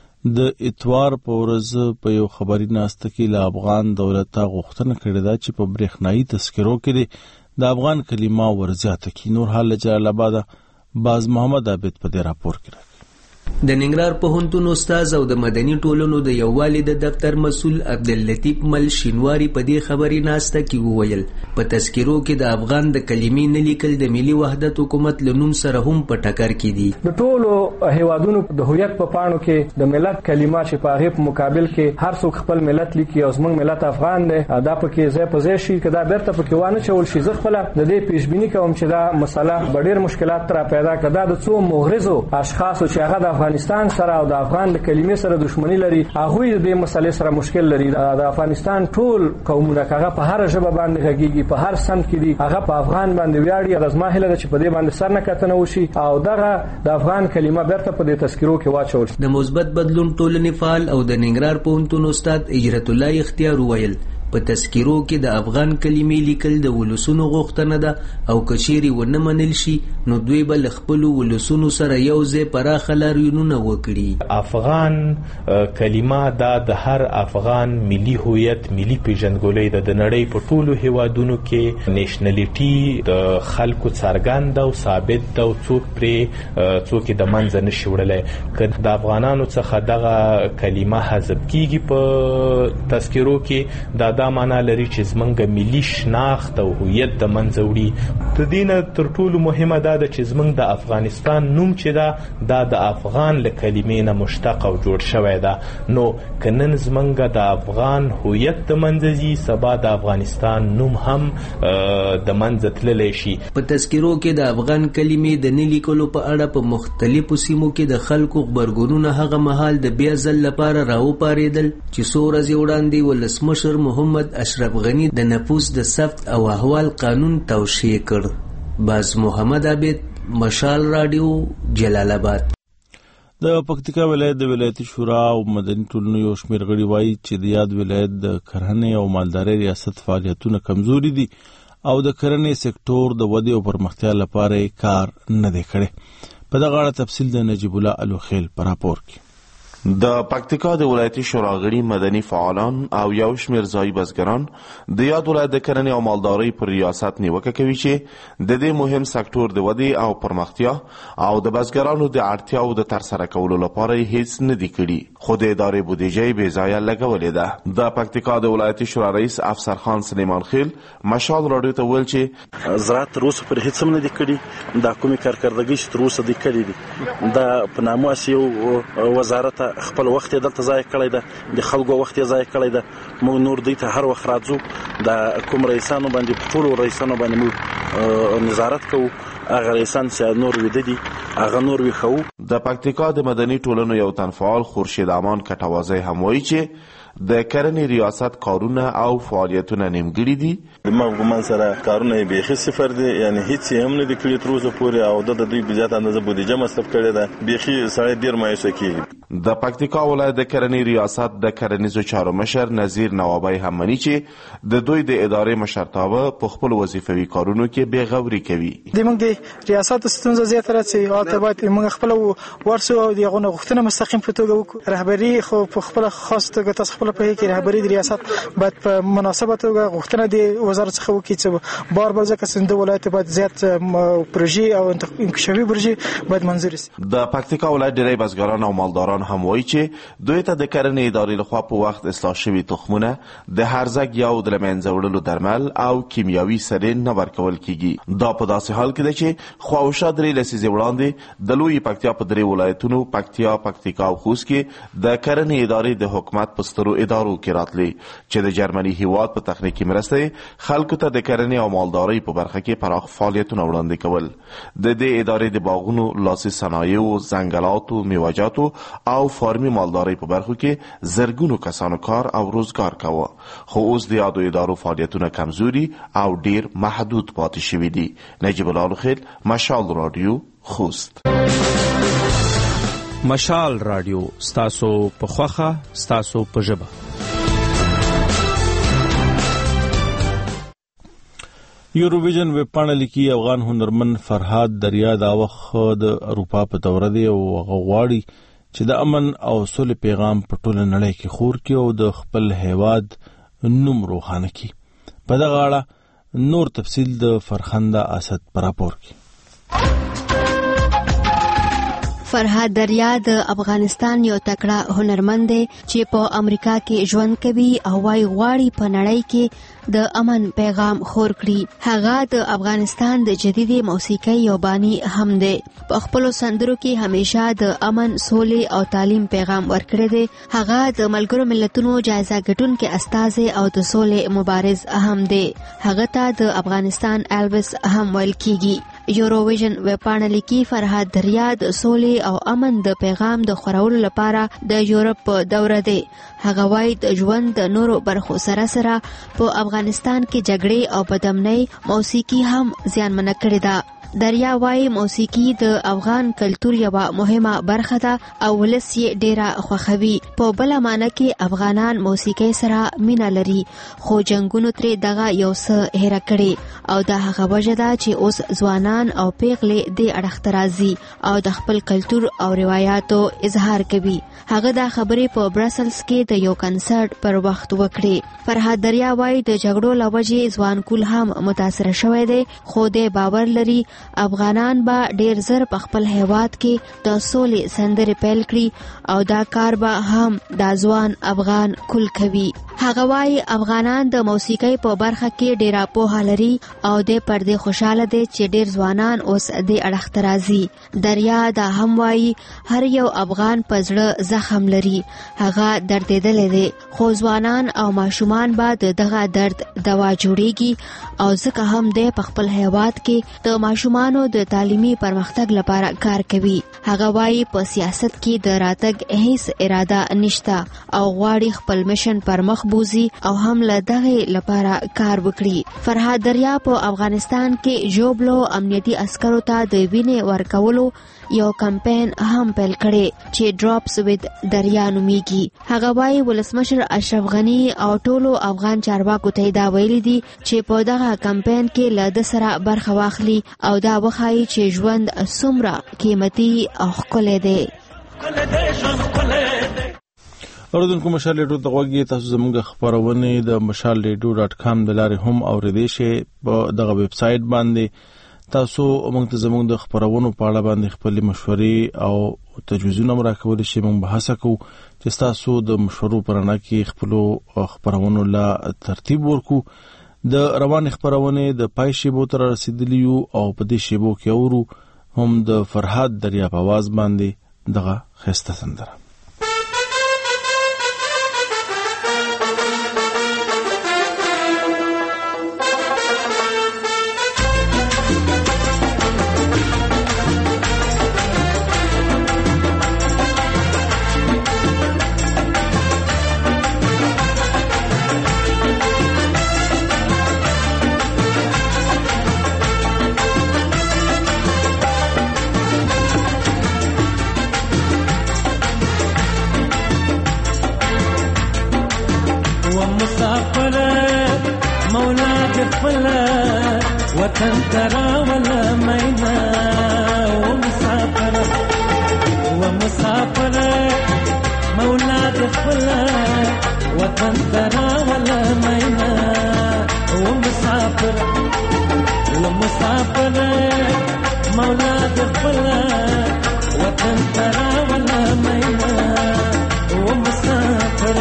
د اتوار په ورځ په یو خبري ناسته کې له افغان دولت غوښتنه کړې ده چې په برېښنايي تذکرو کې د افغان کلمه ورزیاته کی. نور حال جلال آباد باز محمد عابد په دې راپور کې د ننګرهار پوهنتون استاد او د مدني ټولنو د یووالي د دفتر مسؤل عبداللطیف مل شینواری په دې خبري ناسته کې وویل په تذکرو کې د افغان د کلمې نه لیکل د ملي وحدت حکومت لنوم سره هم په ټکر کې دي. د ټولو هیوادونو د هویت په پاڼو کې د ملت کلمه چې په هغه مقابل کې هر څوک خپل ملت لیکي او زموږ ملت افغان دی دا پکې ځای په ځای شي کدا بیرته پکې وانه چول شي. زه خپل د دې پیشبینی کوم چې دا مسله ډېر مشکلات را پیدا کړه د څو مغرضو اشخاص چې هغه د افغانستان سره او د افغان د کلمې سره دښمنی لري هغه د دې مسلې سره مشکل لري. د افغانستان ټول قومونه هغه په هر ژبه باندې غږیږي په هر سمت کې دي هغه په افغان باندې ویاړي رزما هله چې په دې باندې سر نه کتنه وشي او دغه د افغان کلمه بیرته په دې تذکرو کې واچول شي. د مثبت بدلون ټولنې فعال او د ننګرهار پوهنتون استاد اجرت الله اختیار وویل په تذکیرو کې د افغان کلمې لیکل د ولسونو غوښتنه ده او کچيري ونه منل شي نو دوی به خپل ولسونو سره یو ځای پراخه لاریونونه وکړي. افغان کلمه دا د هر افغان ملي هویت ملي پیژندګلوي د نړۍ په ټولو هیوادونو کې نېشنلټي د خلکو څرګند او ثابت ده او څوک د منځ نشي وړلی. که د افغانانو څخه دغه کلمه حذف کیږي په تذکیرو کې دا معنا لري چې زمونږ ملي شناخت او هویت د منځه وړي. د دې نه تر ټولو مهمه دا ده چې زمونږ د افغانستان نوم چې دا د افغان له کلمې نه مشتق او جوړ شوی ده. نو که نن زمونږ د افغان هویت د منځه ځي سبا د افغانستان نوم هم د منځه تللی شي. په تذکیرو کې د افغان کلمې د نه لیکلو په اړه په مختلفو سیمو کې د خلکو غبرګونونه هغه مهال د بیا ځل لپاره راوپارېدل چې څو ورځې وړاندې ولسمشر محمد اشرف غنی د نفوذ د ثبت او احوال قانون توشیح کړ. باز محمد عابد، مشال رادیو، جلال آباد. د پکتیکا ولایت د ولایتي شورا او مدني ټولنو یو شمېر غړي وایي چې د یاد ولایت د کرهنې او مالدارۍ ریاست فعالیتونه کمزوري دي او د کرهنې سکتور د ودې او پرمختیا لپاره کار نه دی کړی. په دغه اړه تفصیل د نجیب الله الوخیل په راپور کې. د پکتیکا د ولایتي شورا غړي، مدني فعالان او یو شمېر ځایي بزګران د یاد ولایت د کرنې او مالدارۍ پر ریاست نیوکه کوي چې د دې مهم سکتور د ودې او پرمختیا او د بزګرانو د اړتیاو د ترسره کولو لپاره هیڅ نه دي کړي، خو د ادارې بودیجه بې ځایه لګولې ده. د پکتیکا د ولایتي شورا رئیس افسر خان سلیمان خیل مشال راډیو ته ویل چې زراعت تر اوسه پر هیڅ هم نه دي کړي. دا کومې کارکردګۍ چې تر اوسه دي کړي دي دا په نامه یو وزارت خپل وخت دلته ضایع کړی ده، د خلکو وخت یې ضایع کړی ده. موږ نور دوی ته هر وخت راځو، د کوم رئیسانو باندې ټولو رئیسانو باندې موږ نظارت کوو. هغه رئیسان چې نور ویده دي هغه نور ویښوو. د پکتیکا د مدني ټولنو یو تنفعال خورشید امان کټوازی هم وایي چې د کرنې ریاست کارونه او فعالیتونه نیمګړي دي. ما ګومان سره کارونه یې بیخي صفر دي، یعنی هیڅ یې هم نه دي کړي تر اوسه پورې، او د دوی په زیاته اندازه بودیجه مصرف کړې ده. بیخي سړی ډېر مایوسه کېږي. د پکتیکا ولایت د کرنې ریاست د کرنیزو چارو مشر نظیر نوابی هم مني چې د دوی د ادارې مشرتابه په خپل وظیفوي کارونو کې بې غوري کوي. موږ د ریاست ستونزه زیاتره چې هلته باید موږ خپل ورسو او د هغو غوښتنه مستقیم په توګه وکړو. رهبري خو په خپله خاص توګه تاسو خپله پوهېږئ چې رهبري د ریاست باید په مناسبه توګه غوښتنه د وزارت څخه وکړي چې بار بار ځکه چې د ولایت باید زیات پروژې او انکشافي پروژې باید منظور شي. د پکتیکا ولایت ډېری بزګران او مالداران هم وایي چې دوی ته د کرنې ادارې لخوا په وخت اصلاح شوي تخمونه، د هرزه یا د له منځه وړلو درمل او کیمیاوي سرې نه ورکول کیږي. دا په داسې حال کې ده چې خواوشا 3 لسیزې وړاندې د لوی پکتیا په 3 ولایتونو پکتیا، پکتیکا او خوست کې د کرنې ادارې د حکومت په سترو ادارو کې راتلې چې د جرمني هیواد په تخنیکي مرسته خلکو ته د کرنې او مالدارۍ په برخه کې پراخ فعالیتونه وړاندې کول. د دې ادارې د باغونو، لاسي صنایعو، ځنګلاتو، میوه‌جاتو او فارمي مالدارۍ په برخو کې زرګونو کسانو کار او روزګار کاوه، خو اوس د یادو ادارو فعالیتونه کمزوري او ډیر محدود پاتې شوي دي. نجیب الله الوخیل، مشال رادیو، خوست. مشال رادیو، ستاسو په خوخه، ستاسو په ژبه. یوروویژن ویب پاڼه لیکي افغان هنرمند فرهاد دریا دا وخت د اروپا په دوره دی او غواړي چې د امن او سولې پیغام په ټوله نړۍ کې خور کړي او د خپل هیواد نوم روښانه کړي. په دغه اړه نور تفصیل د فرخنده اسد په راپور کې. فرهاد دریا د افغانستان یو تکړه هنرمند دی چې په امریکا کې ژوند کوي او وايي غواړي په نړۍ کې د امن پیغام خور کړي. هغه د افغانستان د جديدي موسیقۍ یو بانی هم دی. په خپل سندرو کې همیشه د امن، سولې او تعلیم پیغام ورکړی دی. هغه د ملګرو ملتونو جایزه ګټونکي استازی او د سولې مبارز هم دی. هغه ته د افغانستان الویس هم ویل کیږي. یوروویژن ویبپاڼه لیکي فرهاد دریا د سولې او امن د پیغام د خورولو لپاره د یورپ په دوره دی. هغه وایي د ژوند د نورو برخو سره سره په افغانستان کې جګړې او بدامنۍ موسیقي هم زیانمنه کړې ده. دریا وایي موسیقي د افغان کلتور یوه مهمه برخه ده او ولس یې ډیره خوښوي. په بله معنی کې افغانان موسیقي سره مینه لري خو جنګونو ترې دغه یو څه هیره کړي او دا هغه وجه ده چې اوس ځوانان او پیغلې دې اړخ ته راځي او د خپل کلتور او روایاتو اظهار کوي. هغه دا خبرې په برسلز کې د یو کنسرت پر وخت وکړي. فرهاد دریا وایي د جګړو له وجې ځوان کول هم متاثر شوی دی خو دې باور لري افغانان به ډیر زر په خپل هیواد کې د سولې سندرې پیل کړي او دا کار به هم د ځوان افغان کول کوي. هغه وایي افغانان د موسیقۍ په برخه کې ډیره پوهه لري او د پر دې خوشاله دي چې ډیر ځوانان اوس د اړخ ته راځي. دریا دا هم وایي هر یو افغان په زړه زخم لري، هغه دردېدلی دی خو ځوانان او ماشومان به دغه درد دوا جوړیږي او ځکه هم د په خپل هیواد کې د ماشومانو د تعلیمي پرمختګ لپاره کار کوي. هغه وایي په سیاست کې د راتګ هیڅ اراده نشته او غواړي خپل مشن پر مخ بوزي او هم له دغه لپاره کار وکړي. فرهاد دریا په افغانستان کې جوبلو امنیتي عسکرو ته د وینې ورکولو یو کمپاین هم پیل کړي چې ډراپس وید دریا نومیږي. هغه وایي ولسمشر اشرف غنی او ټولو افغان چارواکو ته دا ویلي دي چې په دغه کمپاین کې له د سره برخه واخلي او دا وښایي چې ژوند څومره قیمتي او ښکلی دی. اوردونکو مشال ریډیو ته غوږی تاسو زموږ خبرونه د mashalradio.com د لارې هم اوریدئ شئ. په دغه ویب سټ باندې تاسو موږ ته زموږ د خبرونو په اړه باندې خپل مشورې او تجویزونه راکولی شئ. موږ به هڅه کوو چې تاسو د مشورو پرانه کې خپل خبرونو لا ترتیب ورکو. د روان خبرونه د پای شیبو تر رسیدلی او په دې شیبو کې اورو هم د فرهاد دریا په आवाज باندې دغه خسته سندره. وطن ترى ولا مينا ومسافر مولاد خلا وطن ترى ولا مينا ومسافر مولاد خلا وطن ترى ولا مينا ومسافر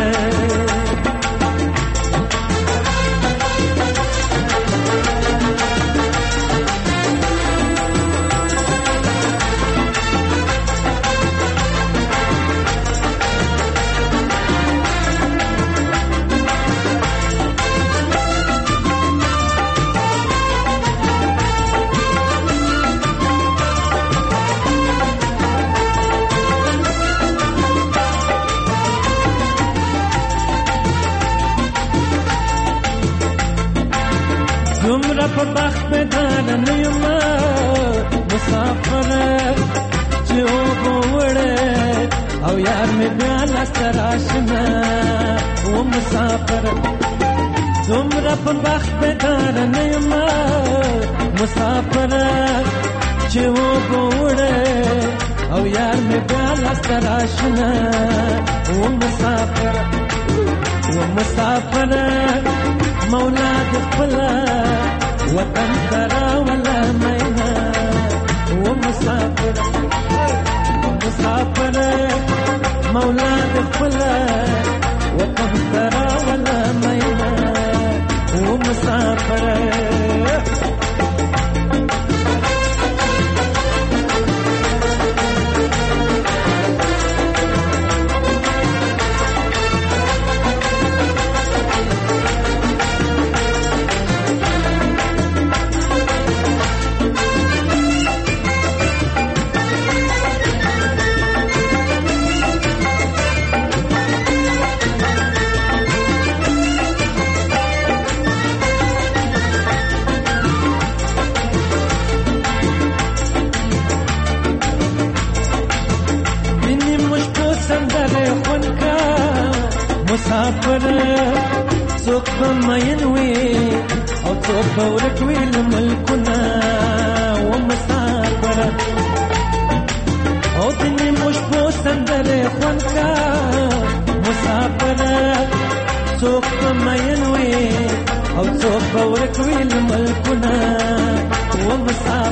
په بخت بدان نه یم مسافر چې وګوره او یار مې بیا لاستر آشنا و مسافر دومره په بخت بدان نه یم مسافر چې وګوره او یار مې بیا لاستر آشنا و مسافر مولا دخلا وطن ترى ولا مينا ومسافر مولا دخلا وطن ترى ولا مينا ومسافر مسافر څوک به مین وي او څوک به ورک وي له ملکونه و مسافر او د نیمو شپو سندرې خوند کا مسافر څوک به مین وي او څوک به ورک وي له ملکونه و مسافر